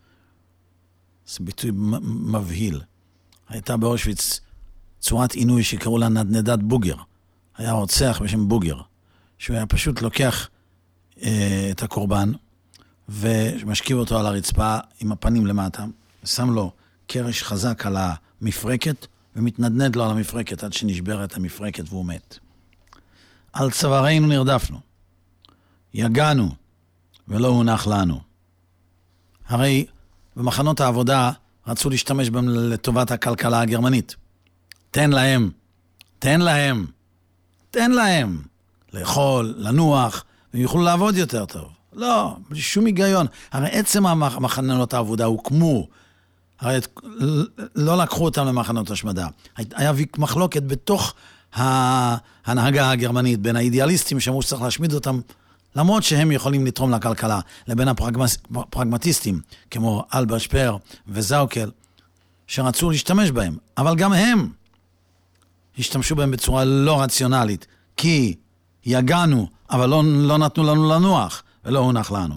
זה ביטוי מבהיל. הייתה באושוויץ צורת עינוי שקראו לה נדנדת בוגר. היה רוצח בשם בוגר, שהוא היה פשוט לוקח את הקורבן, ומשכיב אותו על הרצפה עם הפנים למטה, ושם לו קרש חזק על המפרקת, ומתנדנד לו על המפרקת עד שנשברת המפרקת והוא מת. על צווארינו נרדפנו. יגענו ולא הונח לנו. הרי במחנות העבודה רצו להשתמש בהם לטובת הכלכלה הגרמנית. תן להם לאכול, לנוח, והם יוכלו לעבוד יותר טוב. לא, בלי שום היגיון. הרי עצם המחנות העבודה הוקמו, הרי לא לקחו אותם למחנות השמדה. היה מחלוקת בתוך ההנהגה הגרמנית, בין האידיאליסטים שאמרו שצריך להשמיד אותם, למרות שהם יכולים לתרום לכלכלה, לבין הפרגמטיסטים, כמו אלברט שפר וזאוקל, שרצו להשתמש בהם. אבל גם הם השתמשו בהם בצורה לא רציונלית, כי יגענו, אבל לא נתנו לנו לנוח, ולא הונח לנו.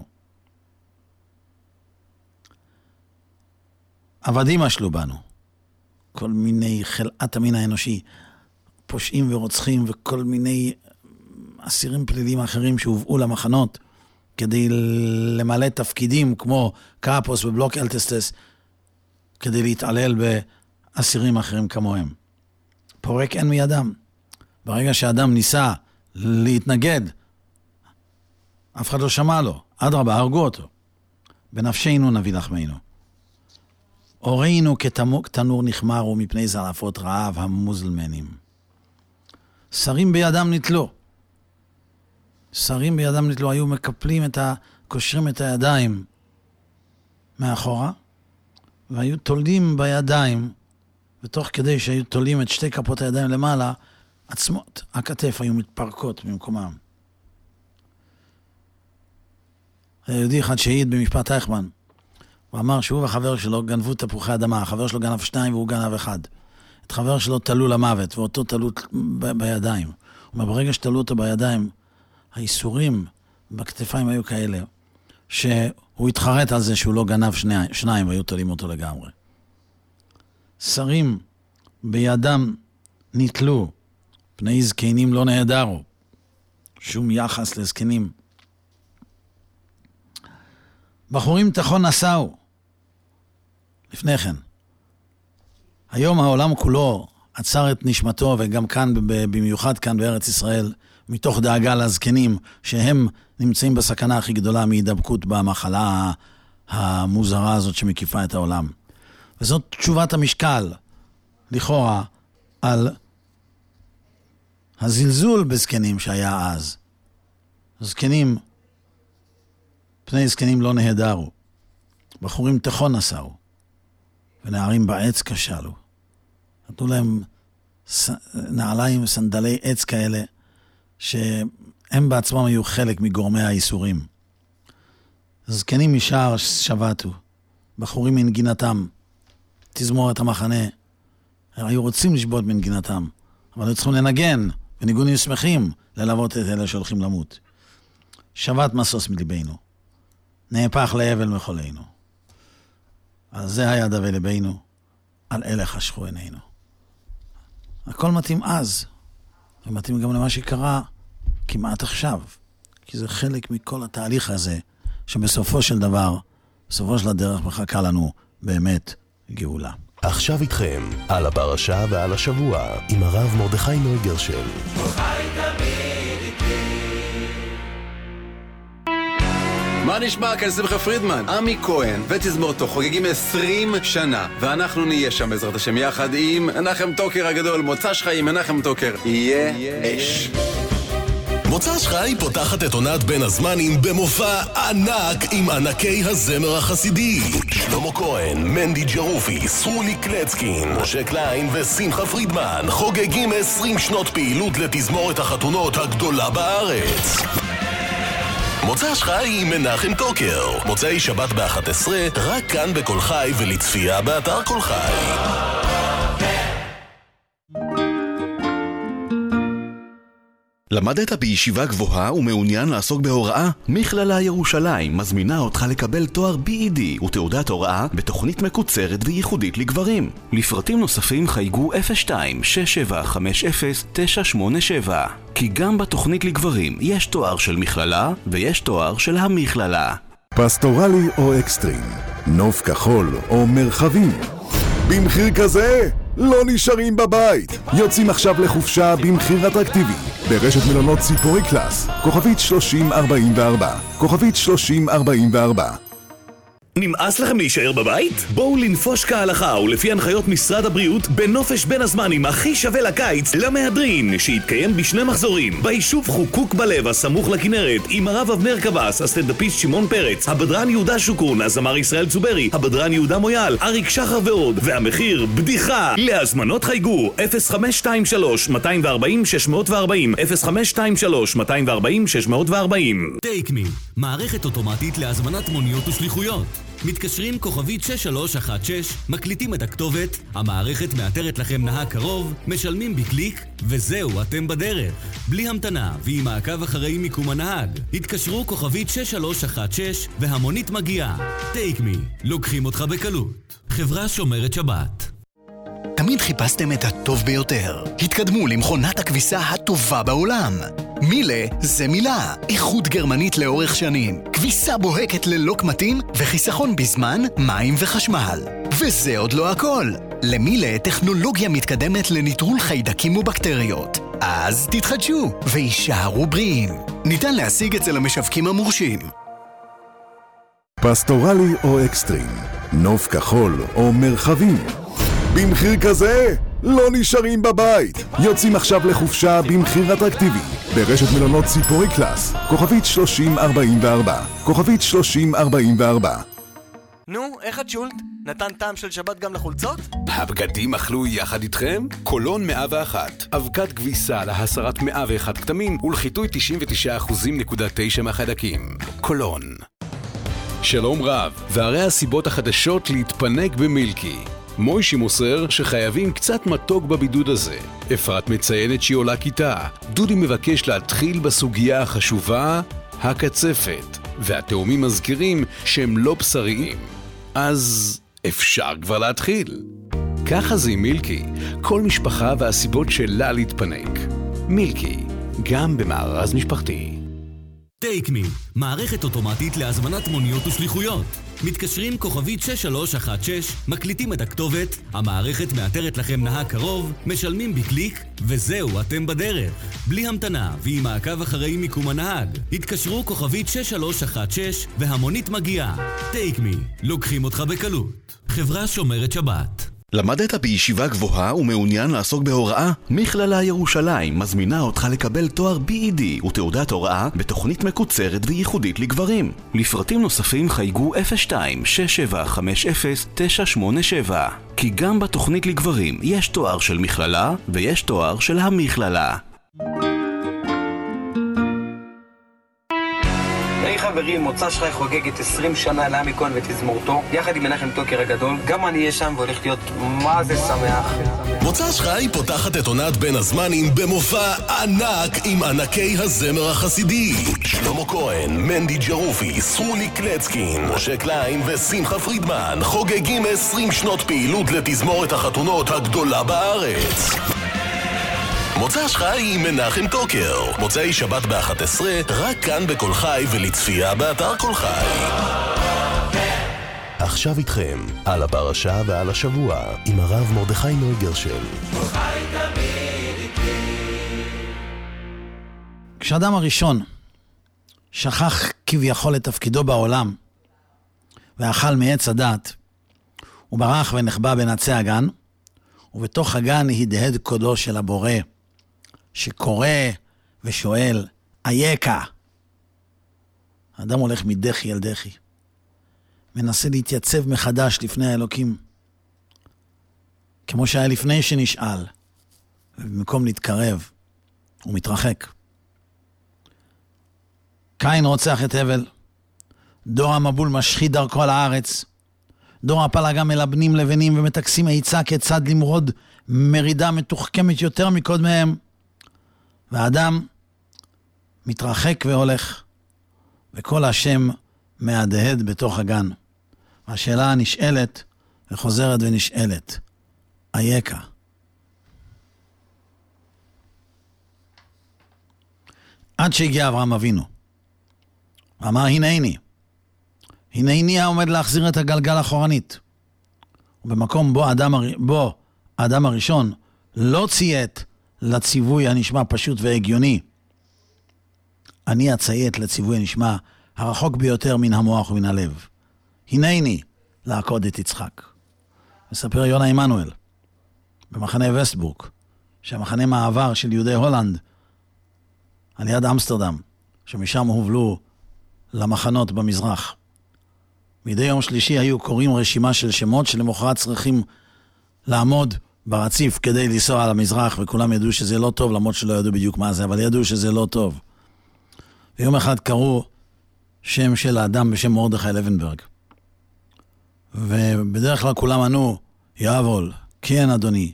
עבדים אשלו בנו. כל מיני חלאת המין האנושי, פושעים ורוצחים, וכל מיני אסירים פליליים אחרים שהובאו למחנות, כדי למלא תפקידים כמו קאפוס ובלוק אלטסטס, כדי להתעלל באסירים אחרים כמוהם. פורק אין מידם. ברגע שאדם ניסה להתנגד, אף אחד לא שמע לו. אדרבה, הרגו אותו. בנפשנו נביא לחמנו. אורינו כתנור נחמרו מפני זרעפות רעב המוזלמנים. שרים בידם נתלו. היו מקפלים קושרים את הידיים מאחורה, והיו תולים בידיים, ותוך כדי שהיו תולים את 2 כפות הידיים למעלה, עצמות הכתף היו מתפרקות במקומם. יהודי אחד שהעיד במשפט אייכמן. הוא אמר שהוא והחבר שלו גנבו תפוחי אדמה, החבר שלו גנב 2 והוא גנב 1. את חבר שלו תלו למוות, ואותו תלו בידיים. הוא אומר, ברגע שתלו אותו בידיים, האיסורים בכתפיים היו כאלה, שהוא התחרט על זה שהוא לא גנב 2 והיו תלים אותו לגמרי. שרים בידם נתלו, פני זקנים לא נהדרו, שום יחס לזקנים. בחורים תחון נסעו, לפני כן. היום העולם כולו עצר את נשמתו, וגם כאן, במיוחד כאן בארץ ישראל, מתוך דאגה לזקנים, שהם נמצאים בסכנה הכי גדולה מהידבקות במחלה המוזרה הזאת שמקיפה את העולם. וזאת תשובת המשקל, לכאורה, על הזלזול בזקנים שהיה אז. זקנים, פני זקנים לא נהדרו. בחורים תחון נסעו, ונערים בעץ כשלו. נתנו להם נעליים, סנדלי עץ כאלה, שהם בעצמם היו חלק מגורמי האיסורים. זקנים משער שבתו, בחורים מנגינתם, תזמורת המחנה, היו רוצים לשבות מנגינתם, אבל היו צריכים לנגן, וניגונים שמחים ללוות את אלה שהולכים למות. שבת מסוס מליבנו, נהפך לאבל מחולנו. על זה היה דווה לבנו, על אלה חשכו עינינו. הכל מתאים אז, ומתאים גם למה שקרה כמעט עכשיו, כי זה חלק מכל התהליך הזה, שבסופו של דבר, בסופו של הדרך מחכה לנו באמת גאולה. עכשיו איתכם, על הפרשה ועל השבוע, עם הרב מרדכי נויגרשל. מה נשמע? כאן שמחה פרידמן, עמי כהן ותזמורתו חוגגים 20 שנה, ואנחנו נהיה שם בעזרת השם יחד עם מנחם טוקר הגדול. מוצ"ש חי עם מנחם טוקר יהיה אש. מוצ"ש חי פותחת את עונת בין הזמנים במופע ענק עם ענקי הזמר החסידי. שלמה כהן, מנדי ג'רופי, סרולי קלצקין, משה קליין ושמחה פרידמן חוגגים 20 שנות פעילות לתזמורת החתונות הגדולה בארץ. מוצ"ש חי עם מנחם טוקר, מוצאי שבת ב-11, רק כאן בכל חי ולצפייה באתר כל חי. למדת בישיבה גבוהה ומעוניין לעסוק בהוראה? מכללה ירושלים מזמינה אותך לקבל תואר BED ותעודת הוראה בתוכנית מקוצרת וייחודית לגברים. לפרטים נוספים חייגו 02-6750-987. כי גם בתוכנית לגברים יש תואר של מכללה ויש תואר של המכללה. פסטורלי או אקסטרים, נוף כחול או מרחבים. במחיר כזה לא נשארים בבית. יוצאים עכשיו לחופשה במחיר אטרקטיבי ברשת מלונות ציפורי קלאס, כוכבית 3044, כוכבית 3044. נמאס לכם להישאר בבית? בואו לנפוש כהלכה ולפי הנחיות משרד הבריאות בנופש בין הזמנים הכי שווה לקיץ למהדרין, שיתקיים בשני מחזורים ביישוב חוקוק בלב הסמוך לכנרת, עם הרב אבנר קבס, הסטנדאפיסט שמעון פרץ, הבדרן יהודה שוקרון, הזמר ישראל צוברי, הבדרן יהודה מויאל, אריק שחר ועוד, והמחיר בדיחה. להזמנות חייגו 0523-240-640, 0523-240-640. טייק מי, מערכת אוטומטית להזמנת מוניות ושליחויות. מתקשרים כוכבית 6316, מקליטים את הכתובת, המערכת מאתרת לכם נהג קרוב, משלמים בקליק, וזהו, אתם בדרך. בלי המתנה ועם מעקב אחרי מיקום הנהג. התקשרו כוכבית 6316 והמונית מגיעה. טייק מי, לוקחים אותך בקלות. חברה שומרת שבת. תמיד חיפשתם את הטוב ביותר. התקדמו למכונת הכביסה הטובה בעולם. מילה זה מילה. איכות גרמנית לאורך שנים. כביסה בוהקת ללא קמטים וחיסכון בזמן, מים וחשמל. וזה עוד לא הכל. למילה טכנולוגיה מתקדמת לניטרול חיידקים ובקטריות. אז תתחדשו וישארו בריאים. ניתן להשיג אצל המשווקים המורשים. פסטורלי או אקסטרים, נוף כחול או מרחבים. במחיר כזה לא נשארים בבית. יוצאים עכשיו לחופשה במחיר אטרקטיבי ברשת מלונות ציפורי קלאס, כוכבית 3044, כוכבית 3044. נו, איך את שולט? נתן טעם של שבת גם לחולצות? הבגדים אכלו יחד איתכם? קולון 101, אבקת כביסה להסרת 101 כתמים ולחיטוי 99.9% מהחיידקים. קולון. שלום רב, והרי הסיבות החדשות להתפנק במילקי. מוישי מוסר שחייבים קצת מתוק בבידוד הזה. אפרת מציינת שהיא עולה כיתה. דודי מבקש להתחיל בסוגיה החשובה, הקצפת. והתאומים מזכירים שהם לא בשריים. אז אפשר כבר להתחיל. ככה זה עם מילקי, כל משפחה והסיבות שלה להתפנק. מילקי, גם במארז משפחתי. טייק מי, מערכת אוטומטית להזמנת מוניות ושליחויות. מתקשרים כוכבית 6316, מקליטים את הכתובת, המערכת מאתרת לכם נהג קרוב, משלמים בקליק, וזהו, אתם בדרך. בלי המתנה ועם מעקב אחרי מיקום הנהג. התקשרו כוכבית 6316 והמונית מגיעה. טייק מי, לוקחים אותך בקלות. חברה שומרת שבת. למדת בישיבה גבוהה ומעוניין לעסוק בהוראה? מכללה ירושלים מזמינה אותך לקבל תואר BED ותעודת הוראה בתוכנית מקוצרת וייחודית לגברים. לפרטים נוספים חייגו 02-6750-987. כי גם בתוכנית לגברים יש תואר של מכללה ויש תואר של המכללה. היי חברים, מוצא שחי חוגגת 20 שנה לעמי כהן ותזמורתו, יחד עם מנחם טוקר הגדול. גם אני אהיה שם והולך להיות מה זה שמח. מוצא שחי פותחת את עונת בין הזמנים במופע ענק עם ענקי הזמר החסידי. שלמה כהן, מנדי ג'רופי, סרולי קלצקין, משה קליין ושמחה פרידמן חוגגים 20 שנות פעילות לתזמורת החתונות הגדולה בארץ. מוצא שחי עם מנחם טוקר, מוצאי שבת ב-11, רק כאן בכל חי ולצפייה באתר כל חי. עכשיו איתכם, על הפרשה ועל השבוע, עם הרב מרדכי נוי גרשל. כשאדם הראשון שכח כביכול את תפקידו בעולם, ואכל מעץ הדת, הוא ברח ונחבא בין עצי הגן, ובתוך הגן הדהד קודו של הבורא, שקורא ושואל, איקה. האדם הולך מדחי אל דחי, מנסה להתייצב מחדש לפני האלוקים, כמו שהיה לפני שנשאל, ובמקום להתקרב, הוא מתרחק. קין רוצח את הבל, דור המבול משחית דרכו על הארץ, דור הפלגה מלבנים לבנים ומתקסים העיצה כיצד למרוד מרידה מתוחכמת יותר מקודמיהם, והאדם מתרחק והולך, וכל השם מהדהד בתוך הגן. והשאלה נשאלת וחוזרת ונשאלת, איקה. עד שהגיע אברהם אבינו, ואמר, הנני העומד להחזיר את הגלגל אחורנית. ובמקום בו האדם הראשון לא ציית לציווי הנשמע פשוט והגיוני, אני אציית לציווי הנשמע הרחוק ביותר מן המוח ומן הלב. הנני לעקוד את יצחק. מספר יונה עמנואל במחנה וסטבורג, שהמחנה מעבר של יהודי הולנד על יד אמסטרדם, שמשם הובלו למחנות במזרח. מדי יום שלישי היו קוראים רשימה של שמות שלמחרת צריכים לעמוד ברציף כדי לנסוע על המזרח, וכולם ידעו שזה לא טוב, למרות שלא ידעו בדיוק מה זה, אבל ידעו שזה לא טוב. ויום אחד קראו שם של האדם בשם מרדכי לבנברג. ובדרך כלל כולם ענו, יעבול, כן אדוני.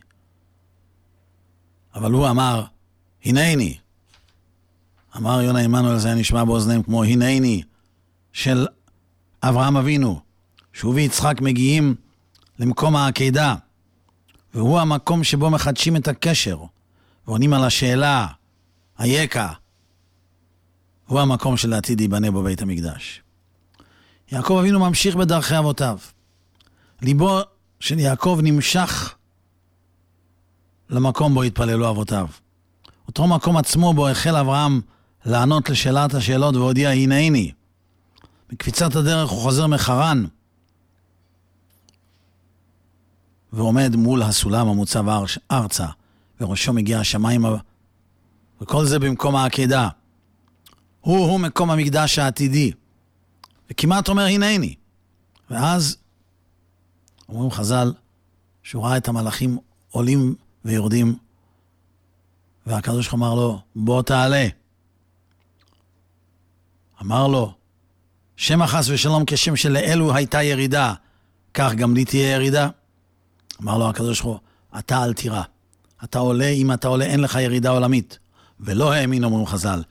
אבל הוא אמר, הנני. אמר יונה עמנואל, זה היה נשמע באוזניהם כמו הנני של אברהם אבינו, שהוא ויצחק מגיעים למקום העקידה, והוא המקום שבו מחדשים את הקשר, ועונים על השאלה, איקה, הוא המקום של העתיד ייבנה בו בית המקדש. יעקב אבינו ממשיך בדרכי אבותיו. ליבו של יעקב נמשך למקום בו התפללו אבותיו. אותו מקום עצמו בו החל אברהם לענות לשאלת השאלות והודיע, הנני. בקפיצת הדרך הוא חוזר מחרן, ועומד מול הסולם המוצב ארצה, וראשו מגיע השמיים, וכל זה במקום העקידה. הוא מקום המקדש העתידי. וכמעט אומר, הנני. ואז אומרים חז"ל, שהוא ראה את המלאכים עולים ויורדים, והקדוש אמר לו, בוא תעלה. אמר לו, שמא חס ושלום כשם שלאלו הייתה ירידה, כך גם לי תהיה ירידה. אמר לו הקדוש ברוך הוא, אתה אל תירא. אתה עולה, אם אתה עולה אין לך ירידה עולמית. ולא האמין, אומרים חז"ל,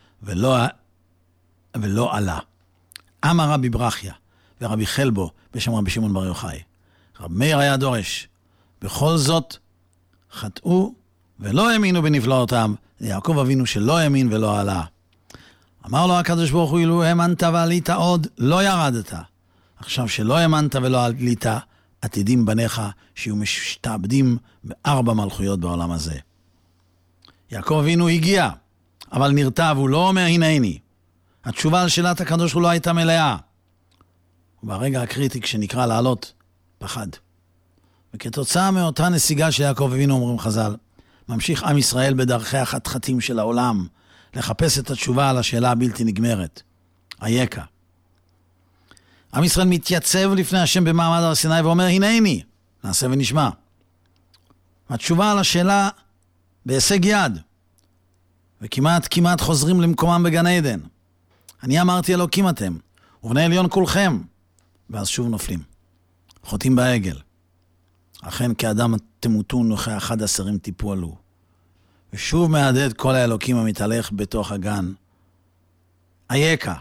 ולא עלה. אמר רבי ברכיה ורבי חלבו בשם רבי שמעון בר יוחאי. רב מאיר היה דורש. בכל זאת חטאו ולא האמינו בנפלאותם. יעקב אבינו שלא האמין ולא עלה. אמר לו הקדוש ברוך הוא, אילו האמנת ועלית עוד, לא ירדת. עכשיו שלא האמנת ולא עלית, עתידים בניך שיהיו משתעבדים ב4 מלכויות בעולם הזה. יעקב אבינו הגיע, אבל נרתע, והוא לא אומר הנני. התשובה על שאלת הקדוש ברוך הוא לא הייתה מלאה. וברגע הקריטי כשנקרא לעלות, פחד. וכתוצאה מאותה נסיגה של יעקב אבינו, אומרים חז"ל, ממשיך עם ישראל בדרכי החתחתים של העולם, לחפש את התשובה על השאלה הבלתי נגמרת. אייכה. עם ישראל מתייצב לפני השם במעמד הר סיני ואומר, הנני, נעשה ונשמע. התשובה על השאלה בהישג יד. וכמעט חוזרים למקומם בגן עדן. אני אמרתי אלוקים אתם, ובני עליון כולכם. ואז שוב נופלים. חוטאים בעגל. אכן כאדם תמותון וכ11 טיפו עלו. ושוב מהדהד כל האלוקים המתהלך בתוך הגן. אייכה.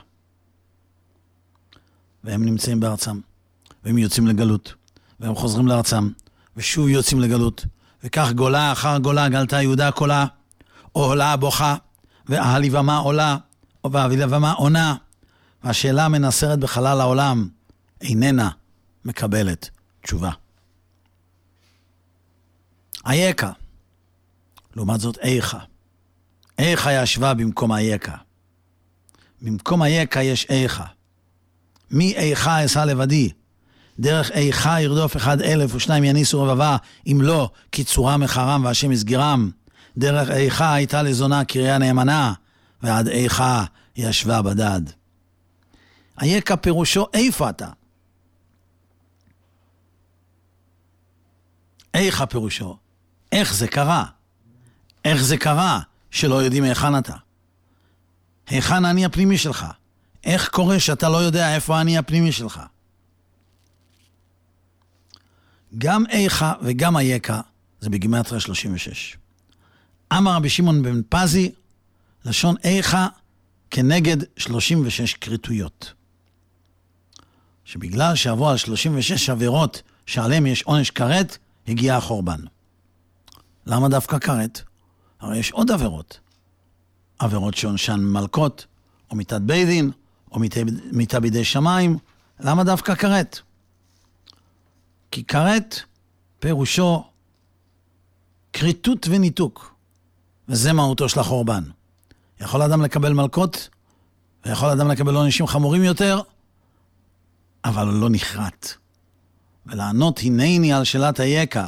והם נמצאים בארצם. והם יוצאים לגלות. והם חוזרים לארצם. ושוב יוצאים לגלות. וכך גולה אחר גולה גלתה יהודה קולה. עולה בוכה. והלבמה עולה. והלבמה עונה. והשאלה מנסרת בחלל העולם. איננה מקבלת תשובה. אייכה. לעומת זאת איכה. איכה ישבה במקום אייכה. במקום אייכה יש איכה. מי איכה אסע לבדי? דרך איכה ירדוף 1,000 ושניים יניסו רבבה, אם לא קיצורם מחרם והשם יסגירם. דרך איכה הייתה לזונה קריה נאמנה, ועד איכה ישבה בדד. אייכה פירושו איפה אתה? איכה פירושו איך זה קרה? איך זה קרה שלא יודעים היכן אתה? היכן אני הפנימי שלך? איך קורה שאתה לא יודע איפה אני הפנימי שלך? גם איכה וגם אייכה זה בגימטריה 36. אמר רבי שמעון בן פזי, לשון איכה כנגד 36 קריטויות. שבגלל שעברו על 36 עבירות שעליהם יש עונש כרת, הגיע החורבן. למה דווקא כרת? הרי יש עוד עבירות. עבירות שעונשן מלכות, או מיתת בית דין, או מיתה בידי שמיים. למה דווקא כרת? כי כרת פירושו כריתות וניתוק. וזה מהותו של החורבן. יכול אדם לקבל מלכות, ויכול אדם לקבל עונשים חמורים יותר, אבל הוא לא נחרט. ולענות הנני על שאלת אייכה,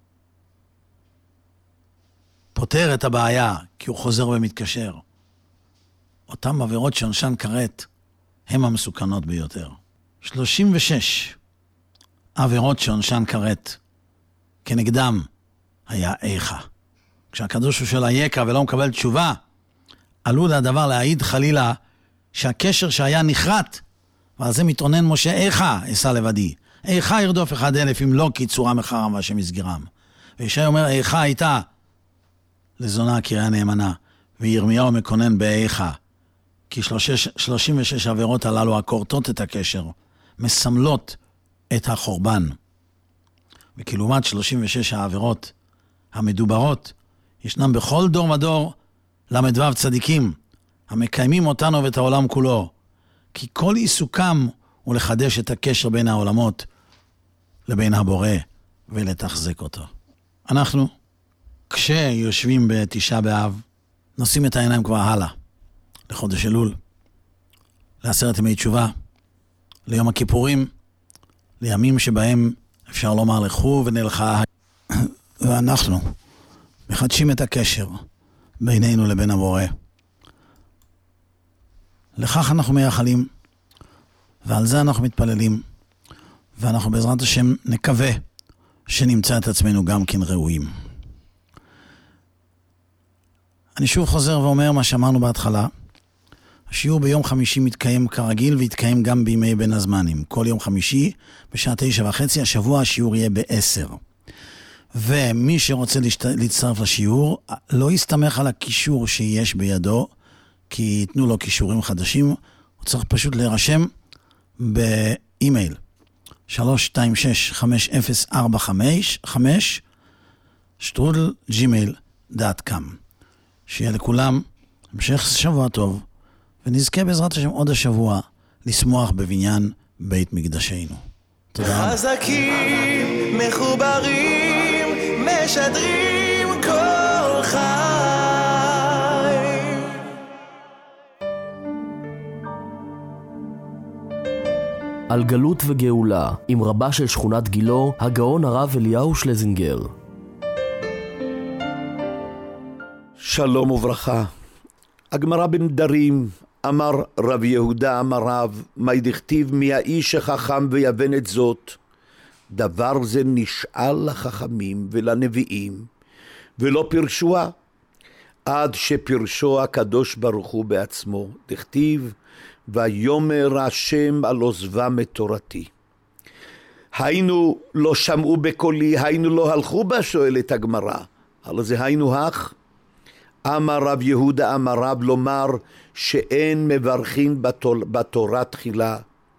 פותר את הבעיה, כי הוא חוזר ומתקשר. אותם עבירות שעונשן כרת, הם המסוכנות ביותר. 36 עבירות שעונשן כרת, כנגדם היה איכה. כשהקדוש הוא של אייכה ולא מקבל תשובה, עלול הדבר להעיד חלילה שהקשר שהיה נחרט, ועל זה מתעונן משה, איכה אסע לבדי. איכה ירדוף 1,000 אם לא קיצורם מחרם והשם יסגירם. וישי אומר, איכה הייתה לזונה קריה נאמנה, וירמיהו מקונן באיכה. כי 36 עבירות הללו הקורטות את הקשר, מסמלות את החורבן. וכלעומת 36 העבירות המדוברות, ישנם בכל דור ודור למדבב צדיקים, המקיימים אותנו ואת העולם כולו. כי כל עיסוקם הוא לחדש את הקשר בין העולמות לבין הבורא ולתחזק אותו. אנחנו, כשיושבים בתשעה באב, נושאים את העיניים כבר הלאה, לחודש אלול, ל10 ימי תשובה, ליום הכיפורים, לימים שבהם אפשר לומר לכו ונלכה, ואנחנו מחדשים את הקשר בינינו לבין הבורא. לכך אנחנו מייחלים, ועל זה אנחנו מתפללים, ואנחנו בעזרת השם נקווה שנמצא את עצמנו גם כן ראויים. אני שוב חוזר ואומר מה שאמרנו בהתחלה, השיעור ביום חמישי מתקיים כרגיל ויתקיים גם בימי בין הזמנים. כל יום חמישי בשעה 9:30, השבוע השיעור יהיה ב-10. ומי שרוצה להצטרף לשיעור, לא יסתמך על הקישור שיש בידו, כי ייתנו לו קישורים חדשים, הוא צריך פשוט להירשם באימייל 326-5045@gmail.com. שיהיה לכולם המשך שבוע טוב, ונזכה בעזרת השם עוד השבוע לשמוח בבניין בית מקדשנו. תודה רבה. חזקים, מחוברים, משדרים כל חי. על גלות וגאולה, עם רבה של שכונת גילו, הגאון הרב אליהו שלזינגר. שלום וברכה. הגמרא בנדרים, אמר רב יהודה אמר רב, מי דכתיב מי האיש החכם ויבן את זאת? דבר זה נשאל לחכמים ולנביאים, ולא פירשוה, עד שפירשו הקדוש ברוך הוא בעצמו. דכתיב, ויאמר השם על עוזבם את תורתי. היינו לא שמעו בקולי, היינו לא הלכו בה, שואלת הגמרא. על זה היינו הך. אמר רב יהודה אמר רב, לומר שאין מברכים בתורה תחילה.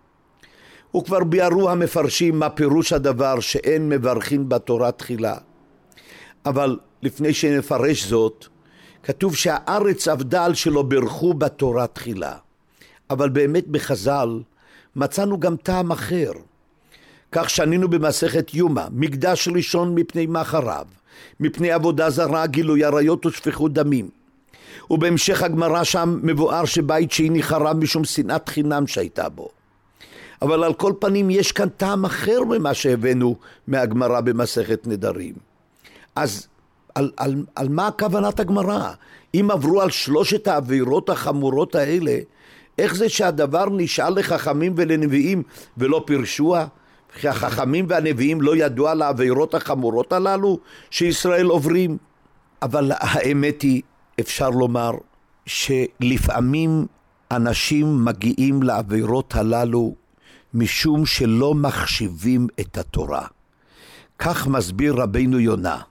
וכבר ביארו המפרשים מה פירוש הדבר שאין מברכים בתורה תחילה. אבל לפני שנפרש זאת, כתוב שהארץ עבדה על שלא ברכו בתורה תחילה. אבל באמת בחז"ל מצאנו גם טעם אחר. כך שנינו במסכת יומא, מקדש ראשון מפני מה חרב, מפני עבודה זרה, גילוי עריות ושפיכות דמים. ובהמשך הגמרא שם מבואר שבית שני חרב משום שנאת חינם שהייתה בו. אבל על כל פנים יש כאן טעם אחר ממה שהבאנו מהגמרא במסכת נדרים. אז על מה הכוונת הגמרא? אם עברו על שלושת העבירות החמורות האלה, איך זה שהדבר נשאל לחכמים ולנביאים ולא פירשוה? כי החכמים והנביאים לא ידעו על העבירות החמורות הללו שישראל עוברים. אבל האמת היא, אפשר לומר שלפעמים אנשים מגיעים לעבירות הללו משום שלא מחשיבים את התורה. כך מסביר רבינו יונה.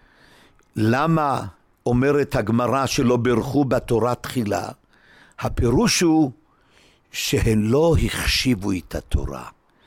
למה אומרת הגמרא שלא ברכו בתורה תחילה? הפירוש הוא שהן לא החשיבו את התורה.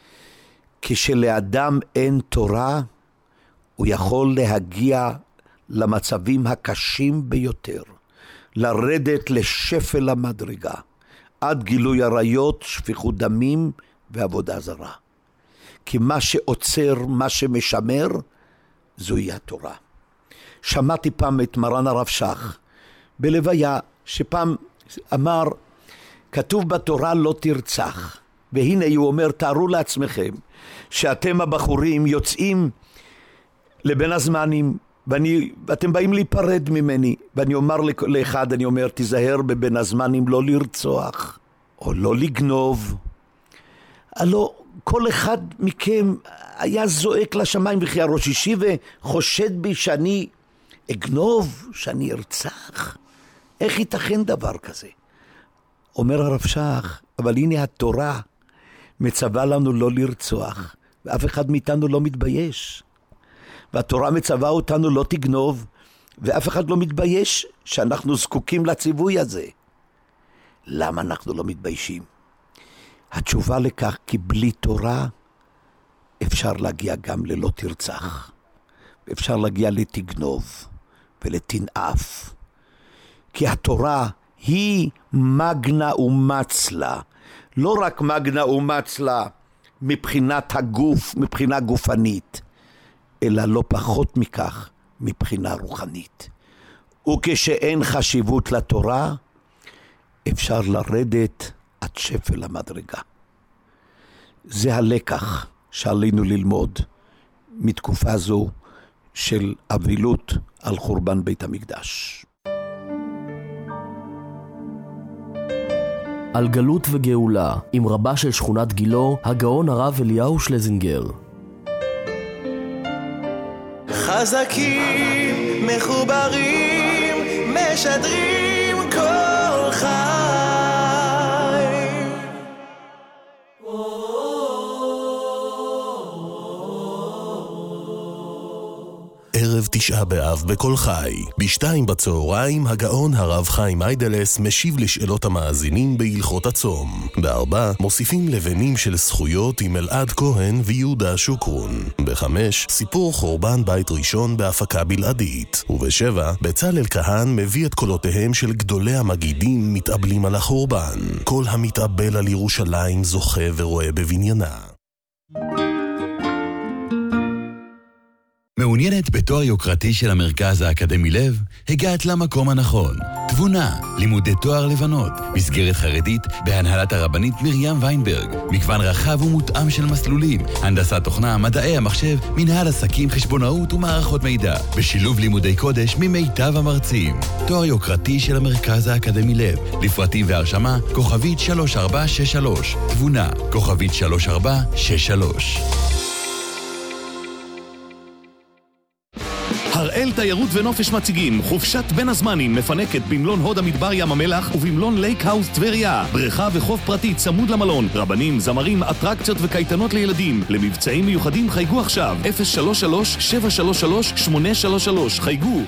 כשלאדם אין תורה, הוא יכול להגיע למצבים הקשים ביותר, לרדת לשפל המדרגה, עד גילוי עריות, שפיכות דמים ועבודה זרה. כי מה שעוצר, מה שמשמר, זוהי התורה. שמעתי פעם את מרן הרב שך, בלוויה, שפעם אמר, כתוב בתורה לא תרצח. והנה הוא אומר, תארו לעצמכם, שאתם הבחורים יוצאים לבין הזמנים, ואתם באים להיפרד ממני, ואני אומר לאחד, אני אומר, תיזהר בבין הזמנים לא לרצוח, או לא לגנוב. הלא כל אחד מכם היה זועק לשמיים, וכי הראש ישיבה חושד בי שאני אגנוב, שאני ארצח. איך ייתכן דבר כזה? אומר הרב שך, אבל הנה התורה מצווה לנו לא לרצוח, ואף אחד מאיתנו לא מתבייש. והתורה מצווה אותנו לא תגנוב, ואף אחד לא מתבייש שאנחנו זקוקים לציווי הזה. למה אנחנו לא מתביישים? התשובה לכך, כי בלי תורה אפשר להגיע גם ללא תרצח. אפשר להגיע לתגנוב ולתנאף. כי התורה היא מגנה ומצלה. לא רק מגנה ומצלה מבחינת הגוף, מבחינה גופנית, אלא לא פחות מכך מבחינה רוחנית. וכשאין חשיבות לתורה, אפשר לרדת עד שפל המדרגה. זה הלקח שעלינו ללמוד מתקופה זו של אבילות על חורבן בית המקדש. על גלות וגאולה, עם רבה של שכונת גילו, הגאון הרב אליהו שלזינגר. חזקים, מחוברים, משדרים כל חי. ערב תשעה באב בכל חי. בשתיים בצהריים הגאון הרב חיים איידלס משיב לשאלות המאזינים בהלכות הצום. בארבע מוסיפים לבנים של זכויות עם אלעד כהן ויהודה שוקרון. בחמש סיפור חורבן בית ראשון בהפקה בלעדית. ובשבע בצלאל כהן מביא את קולותיהם של גדולי המגידים מתאבלים על החורבן. כל המתאבל על ירושלים זוכה ורואה בבניינה. מעוניינת בתואר יוקרתי של המרכז האקדמי לב? הגעת למקום הנכון. תבונה, לימודי תואר לבנות, מסגרת חרדית בהנהלת הרבנית מרים ויינברג, מגוון רחב ומותאם של מסלולים, הנדסת תוכנה, מדעי המחשב, מנהל עסקים, חשבונאות ומערכות מידע, בשילוב לימודי קודש ממיטב המרצים. תואר יוקרתי של המרכז האקדמי לב, לפרטים והרשמה, כוכבית 3463, תבונה, כוכבית 3463. הראל תיירות ונופש מציגים חופשת בין הזמנים מפנקת במלון הוד המדבר ים המלח ובמלון לייק האוס טבריה. בריכה וחוף פרטי צמוד למלון, רבנים, זמרים, אטרקציות וקייטנות לילדים. למבצעים מיוחדים חייגו עכשיו 033-733-833. חייגו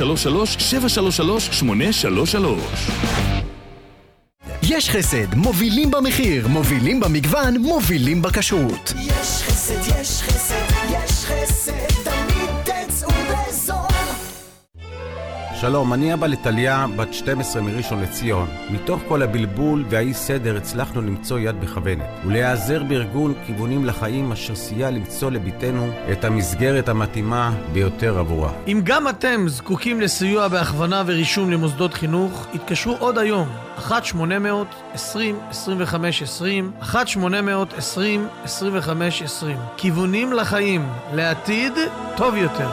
033-733-833. יש חסד, מובילים במחיר, מובילים במגוון, מובילים בכשרות. יש חסד, יש חסד, יש חסד, תמיד תצאו בזול. שלום, אני אבא לטליה, בת 12 מראשון לציון. מתוך כל הבלבול והאי סדר הצלחנו למצוא יד בכוונת ולהיעזר בארגון כיוונים לחיים אשר סייע למצוא לביתנו את המסגרת המתאימה ביותר עבורה. אם גם אתם זקוקים לסיוע בהכוונה ורישום למוסדות חינוך, התקשרו עוד היום 1-800-20-25-20, 1-800-20-25-20. כיוונים לחיים, לעתיד טוב יותר.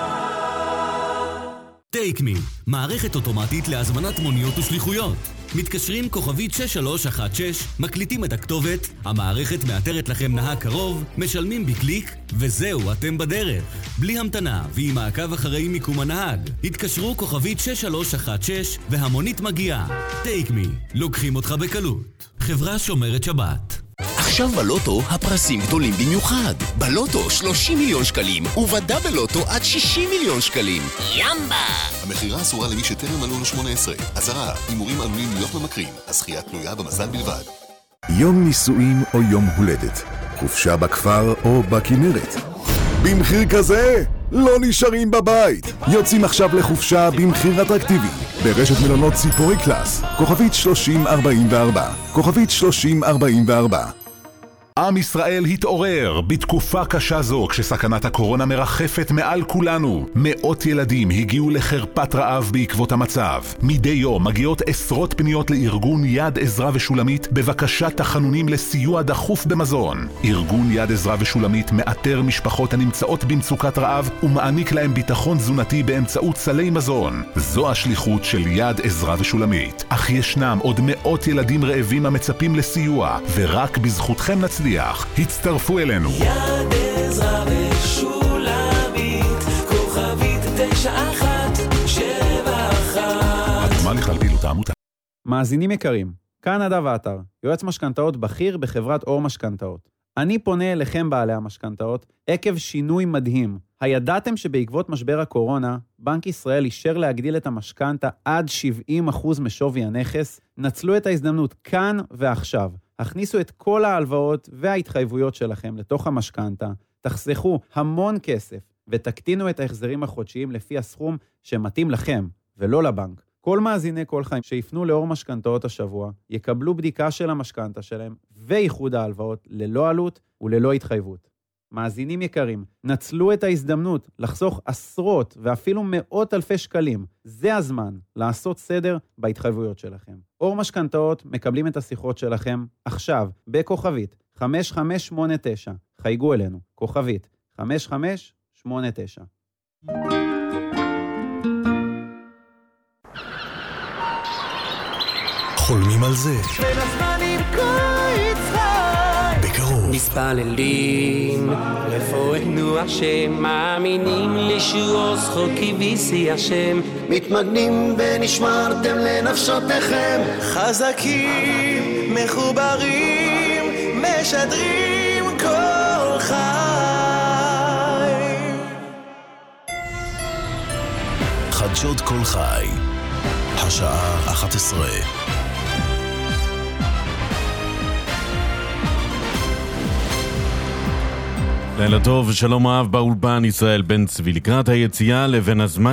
טייק מי, מערכת אוטומטית להזמנת מוניות ושליחויות. מתקשרים כוכבית 6316, מקליטים את הכתובת, המערכת מאתרת לכם נהג קרוב, משלמים בקליק, וזהו, אתם בדרך. בלי המתנה ועם מעקב אחרי מיקום הנהג. התקשרו כוכבית 6316 והמונית מגיעה. טייק מי, לוקחים אותך בקלות. חברה שומרת שבת. עכשיו בלוטו הפרסים גדולים במיוחד. בלוטו 30 מיליון שקלים, ובדה בלוטו עד 60 מיליון שקלים. ימבה! המחירה אסורה למי שטרם מלאו לו 18. אזהרה, הימורים עלולים להיות ממכרים. הזכייה תלויה במזל בלבד. יום נישואים או יום הולדת, חופשה בכפר או בכנרת. במחיר כזה לא נשארים בבית. יוצאים עכשיו לחופשה במחיר אטרקטיבי ברשת מלונות ציפורי קלאס, כוכבית 3044, כוכבית 3044. עם ישראל התעורר בתקופה קשה זו כשסכנת הקורונה מרחפת מעל כולנו. מאות ילדים הגיעו לחרפת רעב בעקבות המצב. מדי יום מגיעות עשרות פניות לארגון יד עזרא ושולמית בבקשת תחנונים לסיוע דחוף במזון. ארגון יד עזרא ושולמית מאתר משפחות הנמצאות במצוקת רעב ומעניק להם ביטחון תזונתי באמצעות סלי מזון. זו השליחות של יד עזרא ושולמית. אך ישנם עוד מאות ילדים רעבים המצפים לסיוע, ורק בזכותכם נצליח. הצטרפו אלינו. יד עזרא ושולמית, כוכבית 9171. התאמה לכלל פעילות העמותה. מאזינים יקרים, כאן נדב עטר, יועץ משכנתאות בכיר בחברת אור משכנתאות. אני פונה אליכם בעלי המשכנתאות עקב שינוי מדהים. הידעתם שבעקבות משבר הקורונה, בנק ישראל אישר להגדיל את המשכנתה עד 70% משווי הנכס? נצלו את ההזדמנות כאן ועכשיו. הכניסו את כל ההלוואות וההתחייבויות שלכם לתוך המשכנתה, תחסכו המון כסף ותקטינו את ההחזרים החודשיים לפי הסכום שמתאים לכם ולא לבנק. כל מאזיני כל חיים שיפנו לאור משכנתאות השבוע יקבלו בדיקה של המשכנתה שלהם ואיחוד ההלוואות ללא עלות וללא התחייבות. מאזינים יקרים, נצלו את ההזדמנות לחסוך עשרות ואפילו מאות אלפי שקלים. זה הזמן לעשות סדר בהתחייבויות שלכם. אור משכנתאות מקבלים את השיחות שלכם עכשיו בכוכבית 5589. חייגו אלינו, כוכבית 5589. חולמים על זה. בין הזמנים כה יצחק. בקרוב. מספללים, רפואנו השם, מאמינים לישועו זכוקי ויסי השם. מתמגנים ונשמרתם לנפשותיכם. חזקים, מחוברים, משדרים כל חי. חדשות כל חי. השעה 11. לילה טוב ושלום רב באולפן ישראל בן צבי. לקראת היציאה לבין הזמן